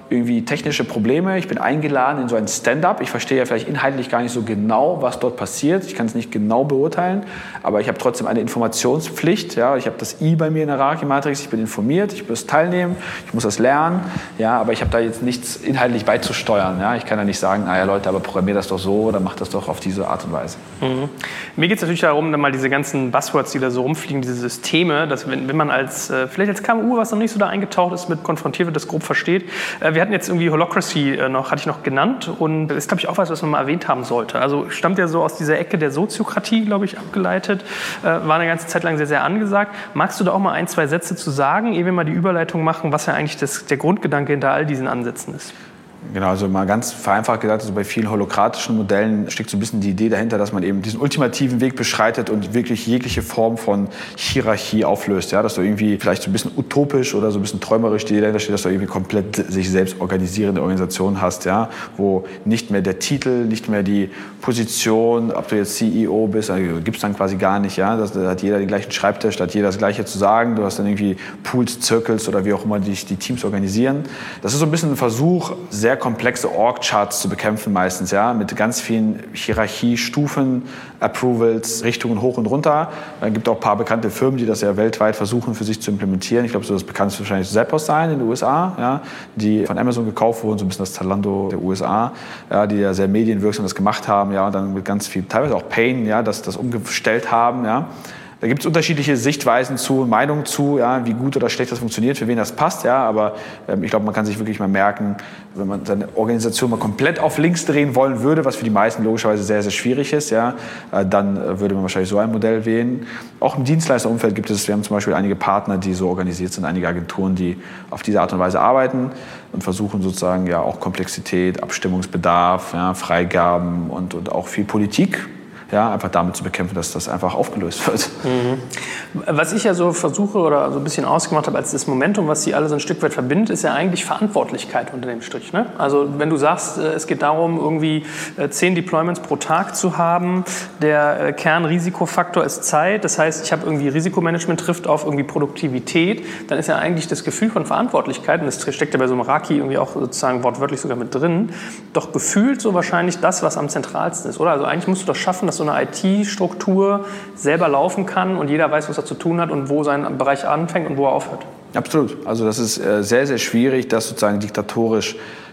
Speaker 2: irgendwie technische Probleme. Ich bin eingeladen in so ein Stand-up. Ich verstehe ja vielleicht inhaltlich gar nicht so genau, was dort passiert. Ich kann es nicht genau beurteilen, aber ich habe trotzdem eine Informationspflicht. Ja? Ich habe das I bei mir in der Hierarchie-Matrix. Ich bin informiert, ich muss teilnehmen, ich muss das lernen. Ja? Aber ich habe da jetzt nichts inhaltlich beizusteuern. Ja? Ich kann ja nicht sagen, naja Leute, aber programmiert das doch so oder macht das doch auf diese Art und Weise.
Speaker 1: Mhm. Mir geht es natürlich darum, dann mal diese ganzen Buzzwords, die da so rumfliegen, diese Systeme, dass wenn, wenn man als, äh, vielleicht als K M U, was noch nicht so da eingetaucht ist, mit konfrontiert wird, das grob versteht. Äh, wir hatten jetzt irgendwie Holacracy äh, noch, hatte ich noch genannt und das ist, glaube ich, auch was, was man mal erwähnt haben sollte. Also stammt ja so aus dieser Ecke der Soziokratie, glaube ich, abgeleitet, äh, war eine ganze Zeit lang sehr, sehr angesagt. Magst du da auch mal ein, zwei Sätze zu sagen, ehe wir mal die Überleitung machen, was ja eigentlich das, der Grundgedanke hinter all diesen Ansätzen ist?
Speaker 2: Genau, also mal ganz vereinfacht gesagt, also bei vielen holokratischen Modellen steckt so ein bisschen die Idee dahinter, dass man eben diesen ultimativen Weg beschreitet und wirklich jegliche Form von Hierarchie auflöst. Ja, dass du irgendwie vielleicht so ein bisschen utopisch oder so ein bisschen träumerisch die Idee dahinter steht, dass du irgendwie komplett sich selbst organisierende Organisation hast, ja, wo nicht mehr der Titel, nicht mehr die Position, ob du jetzt C E O bist, also gibt es dann quasi gar nicht. Ja, da hat jeder den gleichen Schreibtisch, da hat jeder das Gleiche zu sagen. Du hast dann irgendwie Pools, Circles oder wie auch immer die, die Teams organisieren. Das ist so ein bisschen ein Versuch, sehr komplexe Org-Charts zu bekämpfen meistens, ja, mit ganz vielen Hierarchiestufen, Approvals, Richtungen hoch und runter. Dann gibt es auch ein paar bekannte Firmen, die das ja weltweit versuchen für sich zu implementieren. Ich glaube, so das bekannteste wahrscheinlich Zappos sein in den U S A, ja, die von Amazon gekauft wurden, so ein bisschen das Zalando der U S A, ja, die ja sehr medienwirksam das gemacht haben, ja, und dann mit ganz viel, teilweise auch Pain, ja, das, das umgestellt haben, ja. Da gibt es unterschiedliche Sichtweisen zu, Meinungen zu, ja, wie gut oder schlecht das funktioniert, für wen das passt. Ja, aber ähm, ich glaube, man kann sich wirklich mal merken, wenn man seine Organisation mal komplett auf links drehen wollen würde, was für die meisten logischerweise sehr, sehr schwierig ist, ja, äh, dann äh, würde man wahrscheinlich so ein Modell wählen. Auch im Dienstleisterumfeld gibt es, wir haben zum Beispiel einige Partner, die so organisiert sind, einige Agenturen, die auf diese Art und Weise arbeiten und versuchen sozusagen ja auch Komplexität, Abstimmungsbedarf, ja, Freigaben und, und auch viel Politik, ja, einfach damit zu bekämpfen, dass das einfach aufgelöst wird.
Speaker 1: Mhm. Was ich ja so versuche oder so ein bisschen ausgemacht habe als das Momentum, was sie alle so ein Stück weit verbindet, ist ja eigentlich Verantwortlichkeit unter dem Strich. Ne? Also wenn du sagst, es geht darum, irgendwie zehn Deployments pro Tag zu haben, der Kernrisikofaktor ist Zeit, das heißt, ich habe irgendwie Risikomanagement trifft auf irgendwie Produktivität, dann ist ja eigentlich das Gefühl von Verantwortlichkeit, und das steckt ja bei so einem Raki irgendwie auch sozusagen wortwörtlich sogar mit drin, doch gefühlt so wahrscheinlich das, was am zentralsten ist, oder? Also eigentlich musst du doch schaffen, dass so eine I T-Struktur selber laufen kann und jeder weiß, was er zu tun hat und wo sein Bereich anfängt und wo er aufhört.
Speaker 2: Absolut. Also das ist sehr, sehr schwierig, das sozusagen diktatorisch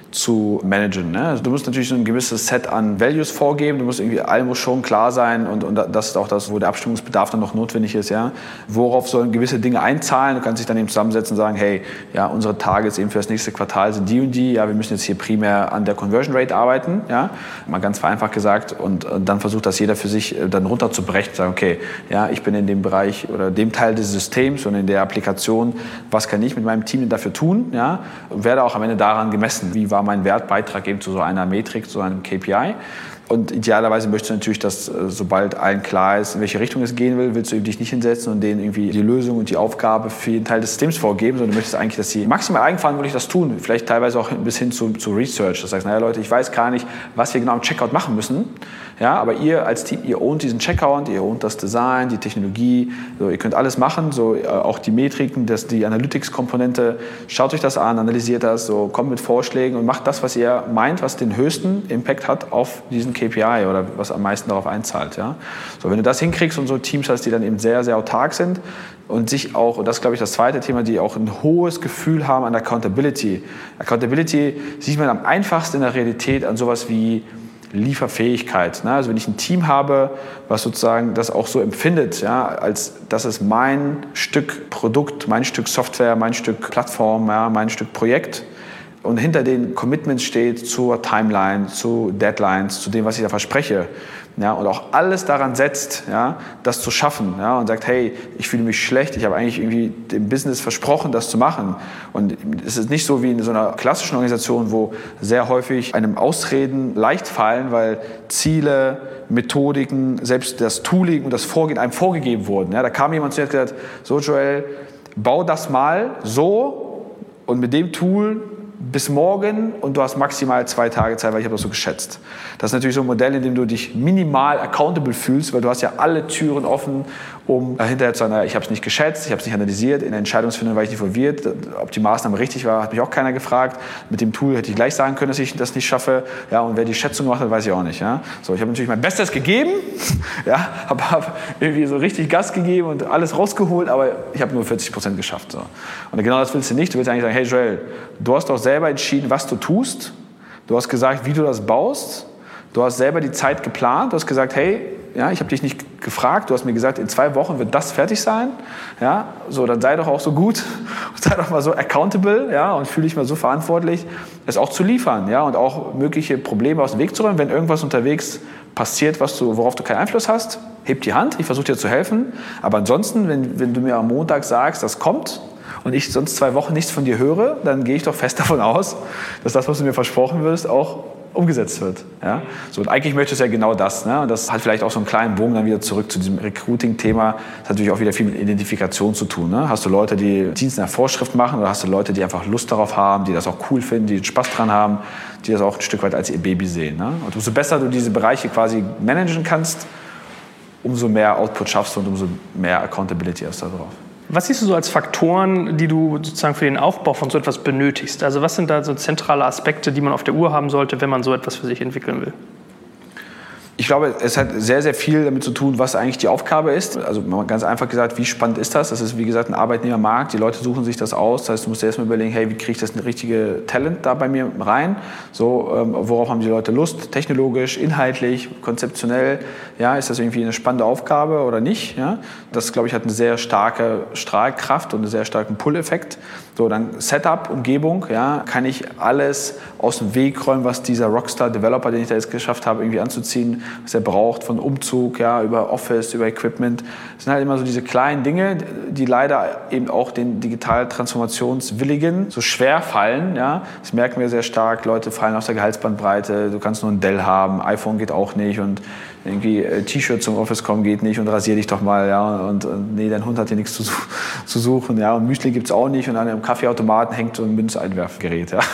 Speaker 2: zu managen. Ne? Also du musst natürlich so ein gewisses Set an Values vorgeben, du musst irgendwie, allem muss schon klar sein und, und das ist auch das, wo der Abstimmungsbedarf dann noch notwendig ist. Ja? Worauf sollen gewisse Dinge einzahlen? Du kannst dich dann eben zusammensetzen und sagen, hey, ja, unsere Targets eben für das nächste Quartal sind die und die, ja, wir müssen jetzt hier primär an der Conversion Rate arbeiten, ja? Mal ganz vereinfacht gesagt, und, und dann versucht das jeder für sich dann runterzubrechen, sagen, okay, ja, ich bin in dem Bereich oder dem Teil des Systems und in der Applikation, was kann ich mit meinem Team dafür tun, ja? Und werde auch am Ende daran gemessen, wie war mein Wertbeitrag eben zu so einer Metrik, zu einem K P I. Und idealerweise möchtest du natürlich, dass sobald allen klar ist, in welche Richtung es gehen will, willst du dich nicht hinsetzen und denen irgendwie die Lösung und die Aufgabe für jeden Teil des Systems vorgeben, sondern du möchtest eigentlich, dass sie maximal eigenverantwortlich das tun. Vielleicht teilweise auch bis hin zu, zu Research. Das heißt, naja Leute, ich weiß gar nicht, was wir genau im Checkout machen müssen. Ja, aber ihr als Team, ihr ownt diesen Checkout, ihr ownt das Design, die Technologie, so, ihr könnt alles machen, so, äh, auch die Metriken, das, die Analytics-Komponente. Schaut euch das an, analysiert das, so, kommt mit Vorschlägen und macht das, was ihr meint, was den höchsten Impact hat auf diesen K P I oder was am meisten darauf einzahlt. Ja? So, wenn du das hinkriegst und so Teams hast, die dann eben sehr, sehr autark sind und sich auch, und das ist, glaube ich, das zweite Thema, die auch ein hohes Gefühl haben an Accountability. Accountability sieht man am einfachsten in der Realität an sowas wie Lieferfähigkeit. Ne? Also wenn ich ein Team habe, was sozusagen das auch so empfindet, ja, als das ist mein Stück Produkt, mein Stück Software, mein Stück Plattform, ja, mein Stück Projekt, und hinter den Commitments steht zur Timeline, zu Deadlines, zu dem, was ich da verspreche, ja, und auch alles daran setzt, ja, das zu schaffen, ja, und sagt, hey, ich fühle mich schlecht, ich habe eigentlich irgendwie dem Business versprochen, das zu machen. Und es ist nicht so wie in so einer klassischen Organisation, wo sehr häufig einem Ausreden leicht fallen, weil Ziele, Methodiken, selbst das Tooling und das Vorgehen einem vorgegeben wurden. Ja, da kam jemand zu mir und hat gesagt, so Joel, bau das mal so und mit dem Tool bis morgen und du hast maximal zwei Tage Zeit, weil ich habe das so geschätzt. Das ist natürlich so ein Modell, in dem du dich minimal accountable fühlst, weil du hast ja alle Türen offen, um hinterher zu sagen, naja, ich habe es nicht geschätzt, ich habe es nicht analysiert, in der Entscheidungsfindung war ich nicht involviert, ob die Maßnahme richtig war, hat mich auch keiner gefragt. Mit dem Tool hätte ich gleich sagen können, dass ich das nicht schaffe. Ja, und wer die Schätzung gemacht hat, weiß ich auch nicht. Ja. So, ich habe natürlich mein Bestes gegeben, ja, habe hab irgendwie so richtig Gas gegeben und alles rausgeholt, aber ich habe nur vierzig Prozent geschafft. So. Und genau das willst du nicht. Du willst eigentlich sagen, hey Joel, du hast doch selber entschieden, was du tust. Du hast gesagt, wie du das baust. Du hast selber die Zeit geplant. Du hast gesagt, hey, ja, ich habe dich nicht gefragt. Du hast mir gesagt, in zwei Wochen wird das fertig sein. Ja, so, dann sei doch auch so gut und sei doch mal so accountable, ja, und fühle dich mal so verantwortlich, es auch zu liefern, ja, und auch mögliche Probleme aus dem Weg zu räumen. Wenn irgendwas unterwegs passiert, was du, worauf du keinen Einfluss hast, heb die Hand. Ich versuche dir zu helfen. Aber ansonsten, wenn, wenn du mir am Montag sagst, das kommt, und ich sonst zwei Wochen nichts von dir höre, dann gehe ich doch fest davon aus, dass das, was du mir versprochen wirst, auch umgesetzt wird. Ja? So, und eigentlich möchtest du ja genau das. Ne? Und das hat vielleicht auch so einen kleinen Bogen dann wieder zurück zu diesem Recruiting-Thema. Das hat natürlich auch wieder viel mit Identifikation zu tun. Ne? Hast du Leute, die Dienst nach Vorschrift machen, oder hast du Leute, die einfach Lust darauf haben, die das auch cool finden, die Spaß dran haben, die das auch ein Stück weit als ihr Baby sehen. Ne? Und umso besser du diese Bereiche quasi managen kannst, umso mehr Output schaffst du und umso mehr Accountability hast du da drauf.
Speaker 1: Was siehst du so als Faktoren, die du sozusagen für den Aufbau von so etwas benötigst? Also was sind da so zentrale Aspekte, die man auf der Uhr haben sollte, wenn man so etwas für sich entwickeln will?
Speaker 2: Ich glaube, es hat sehr, sehr viel damit zu tun, was eigentlich die Aufgabe ist. Also ganz einfach gesagt, wie spannend ist das? Das ist, wie gesagt, ein Arbeitnehmermarkt. Die Leute suchen sich das aus. Das heißt, du musst dir erstmal überlegen, hey, wie kriege ich das richtige Talent da bei mir rein? So, ähm, worauf haben die Leute Lust? Technologisch, inhaltlich, konzeptionell? Ja, ist das irgendwie eine spannende Aufgabe oder nicht? Ja? Das, glaube ich, hat eine sehr starke Strahlkraft und einen sehr starken Pull-Effekt. So, dann Setup, Umgebung. Ja? Kann ich alles aus dem Weg räumen, was dieser Rockstar-Developer, den ich da jetzt geschafft habe, irgendwie anzuziehen, was er braucht, von Umzug, ja, über Office, über Equipment. Das sind halt immer so diese kleinen Dinge, die leider eben auch den digital Transformationswilligen so schwer fallen. Ja. Das merken wir sehr stark. Leute fallen aus der Gehaltsbandbreite. Du kannst nur ein Dell haben, iPhone geht auch nicht und irgendwie äh, T-Shirt zum Office kommen geht nicht und rasier dich doch mal, ja, und, und nee, dein Hund hat hier nichts zu, zu suchen, ja, und Müsli gibt's auch nicht und an einem Kaffeeautomaten hängt so ein Münzeinwerfgerät, ja.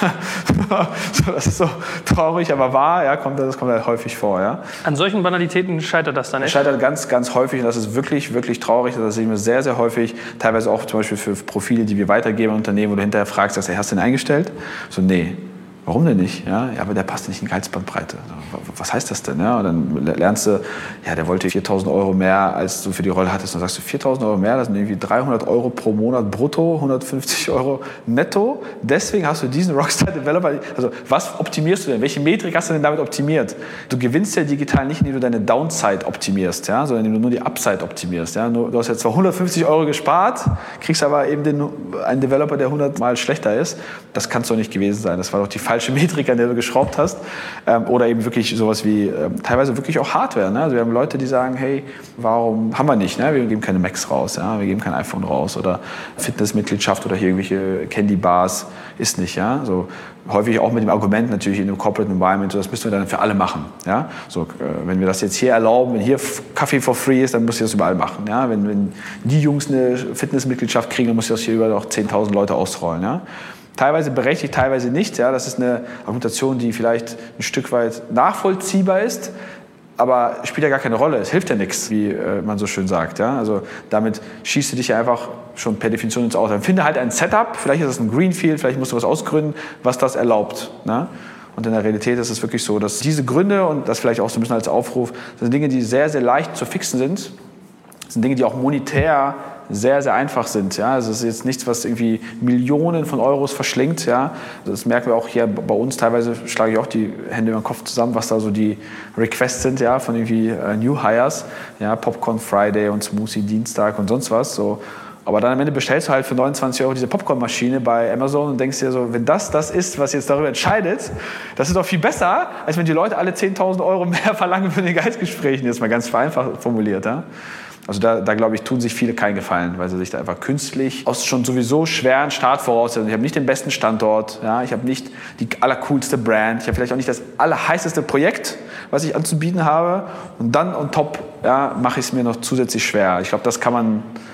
Speaker 2: So, das ist so traurig, aber wahr, ja, kommt, das kommt halt häufig vor, ja.
Speaker 1: An solchen Banalitäten scheitert das dann echt?
Speaker 2: Scheitert ganz, ganz häufig und das ist wirklich, wirklich traurig, das sehen wir sehr, sehr häufig, teilweise auch zum Beispiel für Profile, die wir weitergeben an Unternehmen, wo du hinterher fragst, sagst, hey, hast du den eingestellt? So, nee. Warum denn nicht? Ja, ja, aber der passt nicht in die Gehaltsbandbreite. Was heißt das denn? Ja, und dann lernst du, ja, der wollte viertausend Euro mehr, als du für die Rolle hattest. Und dann sagst du, viertausend Euro mehr, das sind irgendwie dreihundert Euro pro Monat brutto, hundertfünfzig Euro netto. Deswegen hast du diesen Rockstar-Developer. Also, was optimierst du denn? Welche Metrik hast du denn damit optimiert? Du gewinnst ja digital nicht, indem du deine Downside optimierst, ja, sondern indem du nur die Upside optimierst. Ja. Du hast jetzt zwar hundertfünfzig Euro gespart, kriegst aber eben den, einen Developer, der hundert Mal schlechter ist. Das kann es doch nicht gewesen sein. Das war doch die falsche Metrik, an der du geschraubt hast. Ähm, oder eben wirklich sowas wie, ähm, teilweise wirklich auch Hardware. Ne? Also wir haben Leute, die sagen, hey, warum haben wir nicht? Ne? Wir geben keine Macs raus, ja? Wir geben kein iPhone raus. Oder Fitnessmitgliedschaft oder hier irgendwelche Candy Bars ist nicht. Ja? So, häufig auch mit dem Argument natürlich in einem Corporate Environment, so, das müssen wir dann für alle machen. Ja? So, äh, wenn wir das jetzt hier erlauben, wenn hier Kaffee for free ist, dann muss ich das überall machen. Ja? Wenn, wenn die Jungs eine Fitnessmitgliedschaft kriegen, dann muss ich das hier überall auch zehntausend Leute ausrollen. Ja? Teilweise berechtigt, teilweise nicht. Ja, das ist eine Argumentation, die vielleicht ein Stück weit nachvollziehbar ist, aber spielt ja gar keine Rolle. Es hilft ja nichts, wie äh, man so schön sagt. Ja? Also damit schießt du dich ja einfach schon per Definition ins Aus. Dann finde halt ein Setup, vielleicht ist es ein Greenfield, vielleicht musst du was ausgründen, was das erlaubt. Ne? Und in der Realität ist es wirklich so, dass diese Gründe, und das vielleicht auch so ein bisschen als Aufruf, das sind Dinge, die sehr, sehr leicht zu fixen sind. Das sind Dinge, die auch monetär sehr, sehr einfach sind. Ja? Also es ist jetzt nichts, was irgendwie Millionen von Euros verschlingt. Ja? Das merken wir auch hier bei uns. Teilweise schlage ich auch die Hände über den Kopf zusammen, was da so die Requests sind, ja? Von irgendwie äh, New Hires. Ja? Popcorn Friday und Smoothie Dienstag und sonst was. So. Aber dann am Ende bestellst du halt für neunundzwanzig Euro diese Popcornmaschine bei Amazon und denkst dir so, wenn das das ist, was jetzt darüber entscheidet, das ist doch viel besser, als wenn die Leute alle zehntausend Euro mehr verlangen für den Gehaltsgesprächen. Jetzt mal ganz vereinfacht formuliert. Ja? Also da, da glaube ich, tun sich viele keinen Gefallen, weil sie sich da einfach künstlich aus schon sowieso schweren Start voraussetzen. Ich habe nicht den besten Standort, ja, ich habe nicht die allercoolste Brand, ich habe vielleicht auch nicht das allerheißeste Projekt, was ich anzubieten habe. Und dann on top, ja, mache ich es mir noch zusätzlich schwer. Ich glaube, das kann man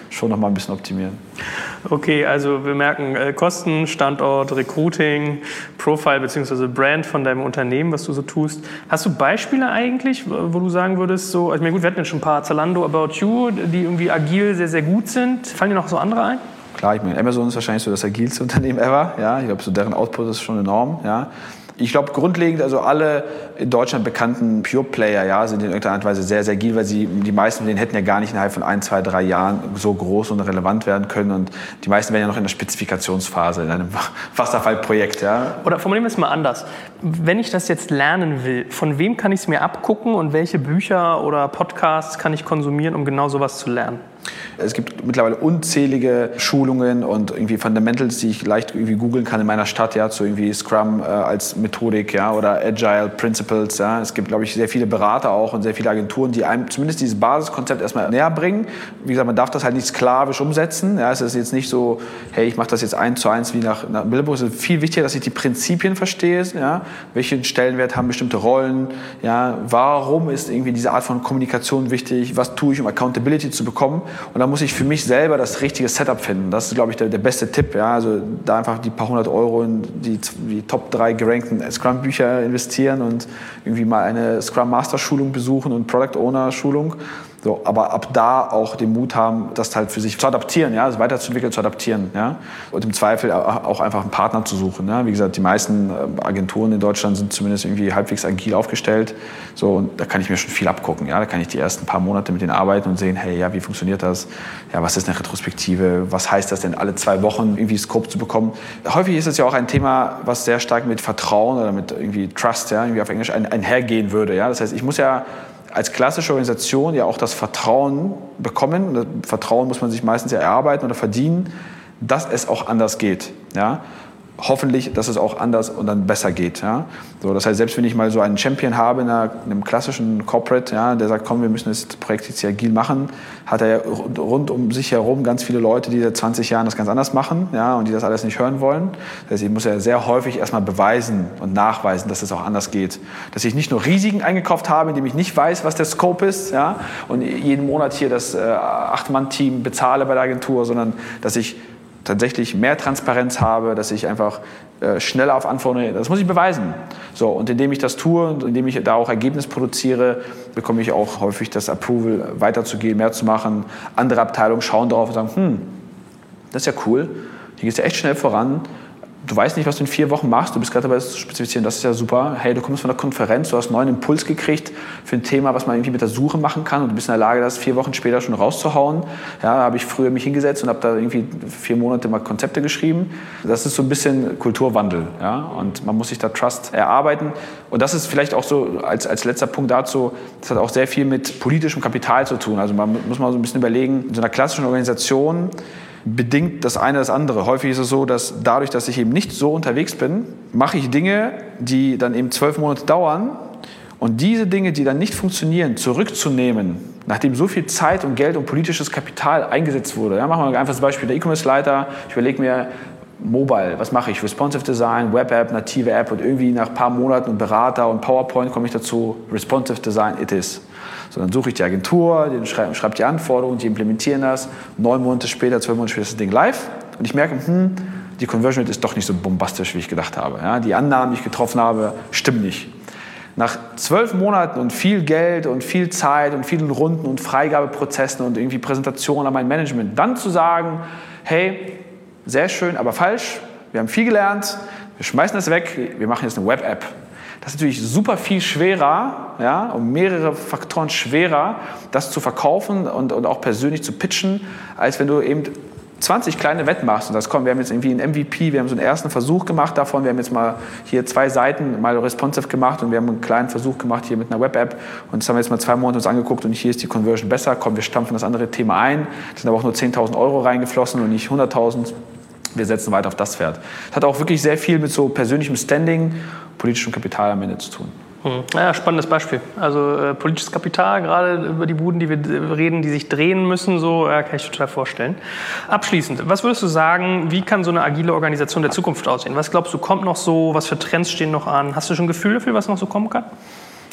Speaker 2: schon noch mal ein bisschen optimieren.
Speaker 1: Okay, also wir merken äh, Kosten, Standort, Recruiting, Profile bzw. Brand von deinem Unternehmen, was du so tust. Hast du Beispiele eigentlich, wo du sagen würdest, so, ich meine, gut, wir hatten ja schon ein paar, Zalando, About You, die irgendwie agil sehr, sehr gut sind. Fallen dir noch so andere ein?
Speaker 2: Klar, ich meine, Amazon ist wahrscheinlich so das agilste Unternehmen ever. Ja? Ich glaube, so deren Output ist schon enorm. Ja? Ich glaube, grundlegend, also alle in Deutschland bekannten Pure-Player, ja, sind in irgendeiner Art und Weise sehr, sehr agil, weil sie, die meisten von denen hätten ja gar nicht innerhalb von ein, zwei, drei Jahren so groß und relevant werden können. Und die meisten wären ja noch in der Spezifikationsphase, in einem Wasserfallprojekt. Ja.
Speaker 1: Oder formulieren wir es mal anders. Wenn ich das jetzt lernen will, von wem kann ich es mir abgucken und welche Bücher oder Podcasts kann ich konsumieren, um genau sowas zu lernen?
Speaker 2: Es gibt mittlerweile unzählige Schulungen und irgendwie Fundamentals, die ich leicht irgendwie googeln kann in meiner Stadt, ja, zu irgendwie Scrum äh, als Methodik, ja, oder Agile Principles, ja. Es gibt, glaube ich, sehr viele Berater auch und sehr viele Agenturen, die einem zumindest dieses Basiskonzept erstmal näher bringen. Wie gesagt, man darf das halt nicht sklavisch umsetzen, ja. Es ist jetzt nicht so, hey, ich mache das jetzt eins zu eins wie nach, nach Bilderbuch. Es ist viel wichtiger, dass ich die Prinzipien verstehe, ja. Welchen Stellenwert haben bestimmte Rollen, ja. Warum ist irgendwie diese Art von Kommunikation wichtig? Was tue ich, um Accountability zu bekommen? Und dann muss ich für mich selber das richtige Setup finden. Das ist, glaube ich, der, der beste Tipp. Ja? Also da einfach die paar hundert Euro in die, die Top drei gerankten Scrum-Bücher investieren und irgendwie mal eine Scrum-Master-Schulung besuchen und Product-Owner-Schulung. So, aber ab da auch den Mut haben, das halt für sich zu adaptieren, ja, also weiterzuentwickeln, zu adaptieren. Ja? Und im Zweifel auch einfach einen Partner zu suchen. Ja? Wie gesagt, die meisten Agenturen in Deutschland sind zumindest irgendwie halbwegs agil aufgestellt. So, und da kann ich mir schon viel abgucken. Ja? Da kann ich die ersten paar Monate mit denen arbeiten und sehen, hey, ja, wie funktioniert das? Ja, was ist eine Retrospektive? Was heißt das denn, alle zwei Wochen irgendwie Scope zu bekommen? Häufig ist es ja auch ein Thema, was sehr stark mit Vertrauen oder mit irgendwie Trust, ja, irgendwie auf Englisch ein, einhergehen würde. Ja? Das heißt, ich muss ja als klassische Organisation ja auch das Vertrauen bekommen. Das Vertrauen muss man sich meistens ja erarbeiten oder verdienen, dass es auch anders geht. Ja? Hoffentlich, dass es auch anders und dann besser geht. Ja? So, das heißt, selbst wenn ich mal so einen Champion habe in, einer, in einem klassischen Corporate, ja, der sagt, komm, wir müssen das Projekt jetzt hier agil machen, hat er rund um sich herum ganz viele Leute, die seit zwanzig Jahren das ganz anders machen, ja, und die das alles nicht hören wollen. Das heißt, ich muss ja sehr häufig erstmal beweisen und nachweisen, dass es auch anders geht. Dass ich nicht nur Risiken eingekauft habe, indem ich nicht weiß, was der Scope ist, ja, und jeden Monat hier das äh, Acht-Mann-Team bezahle bei der Agentur, sondern dass ich tatsächlich mehr Transparenz habe, dass ich einfach äh, schneller auf Anforderungen, das muss ich beweisen. So, und indem ich das tue und indem ich da auch Ergebnis produziere, bekomme ich auch häufig das Approval, weiterzugehen, mehr zu machen. Andere Abteilungen schauen drauf und sagen, hm, das ist ja cool, hier geht es ja echt schnell voran. Du weißt nicht, was du in vier Wochen machst, du bist gerade dabei, das zu spezifizieren, das ist ja super. Hey, du kommst von der Konferenz, du hast einen neuen Impuls gekriegt für ein Thema, was man irgendwie mit der Suche machen kann und du bist in der Lage, das vier Wochen später schon rauszuhauen. Ja, da habe ich früher mich hingesetzt und habe da irgendwie vier Monate mal Konzepte geschrieben. Das ist so ein bisschen Kulturwandel, ja, und man muss sich da Trust erarbeiten. Und das ist vielleicht auch so als, als letzter Punkt dazu, das hat auch sehr viel mit politischem Kapital zu tun. Also man muss mal so ein bisschen überlegen, in so einer klassischen Organisation bedingt das eine das andere. Häufig ist es so, dass dadurch, dass ich eben nicht so unterwegs bin, mache ich Dinge, die dann eben zwölf Monate dauern. Und diese Dinge, die dann nicht funktionieren, zurückzunehmen, nachdem so viel Zeit und Geld und politisches Kapital eingesetzt wurde. Ja, machen wir einfach das Beispiel der E-Commerce-Leiter. Ich überlege mir, Mobile, was mache ich? Responsive Design, Web-App, native App und irgendwie nach ein paar Monaten und Berater und PowerPoint komme ich dazu, Responsive Design, it is. So, dann suche ich die Agentur, die schreibt, schreibt die Anforderungen, die implementieren das. Neun Monate später, zwölf Monate später ist das Ding live. Und ich merke, hm, die Conversion Rate ist doch nicht so bombastisch, wie ich gedacht habe. Ja, die Annahmen, die ich getroffen habe, stimmen nicht. Nach zwölf Monaten und viel Geld und viel Zeit und vielen Runden und Freigabeprozessen und irgendwie Präsentationen an mein Management, dann zu sagen, hey, sehr schön, aber falsch, wir haben viel gelernt, wir schmeißen das weg, wir machen jetzt eine Web-App. Das ist natürlich super viel schwerer, ja, um mehrere Faktoren schwerer, das zu verkaufen und, und auch persönlich zu pitchen, als wenn du eben zwanzig kleine Wetten machst und das kommt, wir haben jetzt irgendwie einen M V P, wir haben so einen ersten Versuch gemacht davon, wir haben jetzt mal hier zwei Seiten mal responsive gemacht und wir haben einen kleinen Versuch gemacht hier mit einer Web-App und das haben wir jetzt mal zwei Monate uns angeguckt und hier ist die Conversion besser, komm, wir stampfen das andere Thema ein, da sind aber auch nur zehntausend Euro reingeflossen und nicht hunderttausend. Wir setzen weiter auf das Pferd. Das hat auch wirklich sehr viel mit so persönlichem Standing, politischem Kapital am Ende zu tun.
Speaker 1: Ja, spannendes Beispiel. Also äh, politisches Kapital, gerade über die Buden, die wir reden, die sich drehen müssen, so ja, kann ich total vorstellen. Abschließend, was würdest du sagen, wie kann so eine agile Organisation der Zukunft aussehen? Was glaubst du, kommt noch so? Was für Trends stehen noch an? Hast du schon ein Gefühl dafür, was noch so kommen kann?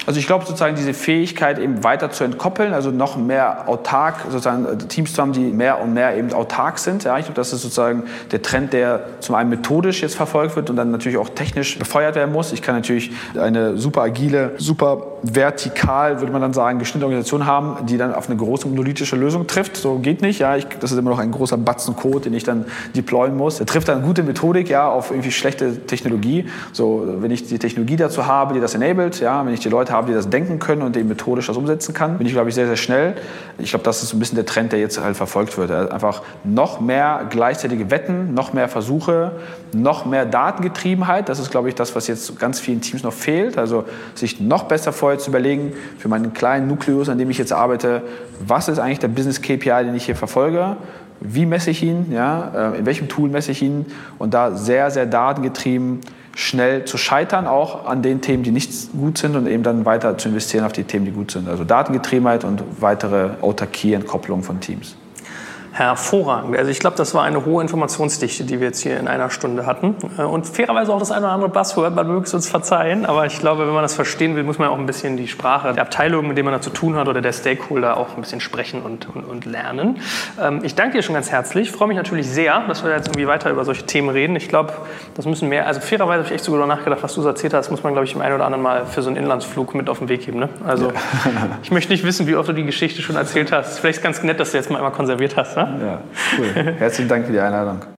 Speaker 2: Also ich glaube sozusagen diese Fähigkeit eben weiter zu entkoppeln, also noch mehr autark, sozusagen Teams zu haben, die mehr und mehr eben autark sind. Ja, ich glaube, das ist sozusagen der Trend, der zum einen methodisch jetzt verfolgt wird und dann natürlich auch technisch befeuert werden muss. Ich kann natürlich eine super agile, super vertikal, würde man dann sagen, geschnittene Organisation haben, die dann auf eine große monolithische Lösung trifft. So geht nicht. Ja, ich, das ist immer noch ein großer Batzen Code, den ich dann deployen muss. Der trifft dann gute Methodik, ja, auf irgendwie schlechte Technologie. So, wenn ich die Technologie dazu habe, die das enabled, ja, wenn ich die Leute habe, die das denken können und eben methodisch das umsetzen kann, bin ich, glaube ich, sehr, sehr schnell. Ich glaube, das ist so ein bisschen der Trend, der jetzt halt verfolgt wird. Einfach noch mehr gleichzeitige Wetten, noch mehr Versuche, noch mehr Datengetriebenheit. Das ist, glaube ich, das, was jetzt ganz vielen Teams noch fehlt. Also sich noch besser vorher zu überlegen, für meinen kleinen Nukleus, an dem ich jetzt arbeite, was ist eigentlich der Business-K P I, den ich hier verfolge? Wie messe ich ihn? Ja? In welchem Tool messe ich ihn? Und da sehr, sehr datengetrieben schnell zu scheitern, auch an den Themen, die nicht gut sind und eben dann weiter zu investieren auf die Themen, die gut sind. Also Datengetriebenheit und weitere Autarkie, Entkopplung von Teams.
Speaker 1: Hervorragend. Also ich glaube, das war eine hohe Informationsdichte, die wir jetzt hier in einer Stunde hatten. Und fairerweise auch das eine oder andere Buzzword, man möge es uns verzeihen. Aber ich glaube, wenn man das verstehen will, muss man auch ein bisschen die Sprache der Abteilung, mit der man da zu tun hat, oder der Stakeholder auch ein bisschen sprechen und, und, und lernen. Ich danke dir schon ganz herzlich. Ich freue mich natürlich sehr, dass wir jetzt irgendwie weiter über solche Themen reden. Ich glaube, das müssen mehr, also fairerweise habe ich echt sogar darüber nachgedacht, was du so erzählt hast, muss man, glaube ich, im einen oder anderen Mal für so einen Inlandsflug mit auf den Weg geben. Ne? Also ja. Ich möchte nicht wissen, wie oft du die Geschichte schon erzählt hast. Vielleicht ist ganz nett, dass du jetzt mal einmal konserviert hast. Ne?
Speaker 2: Ja, cool. Herzlichen Dank für die Einladung.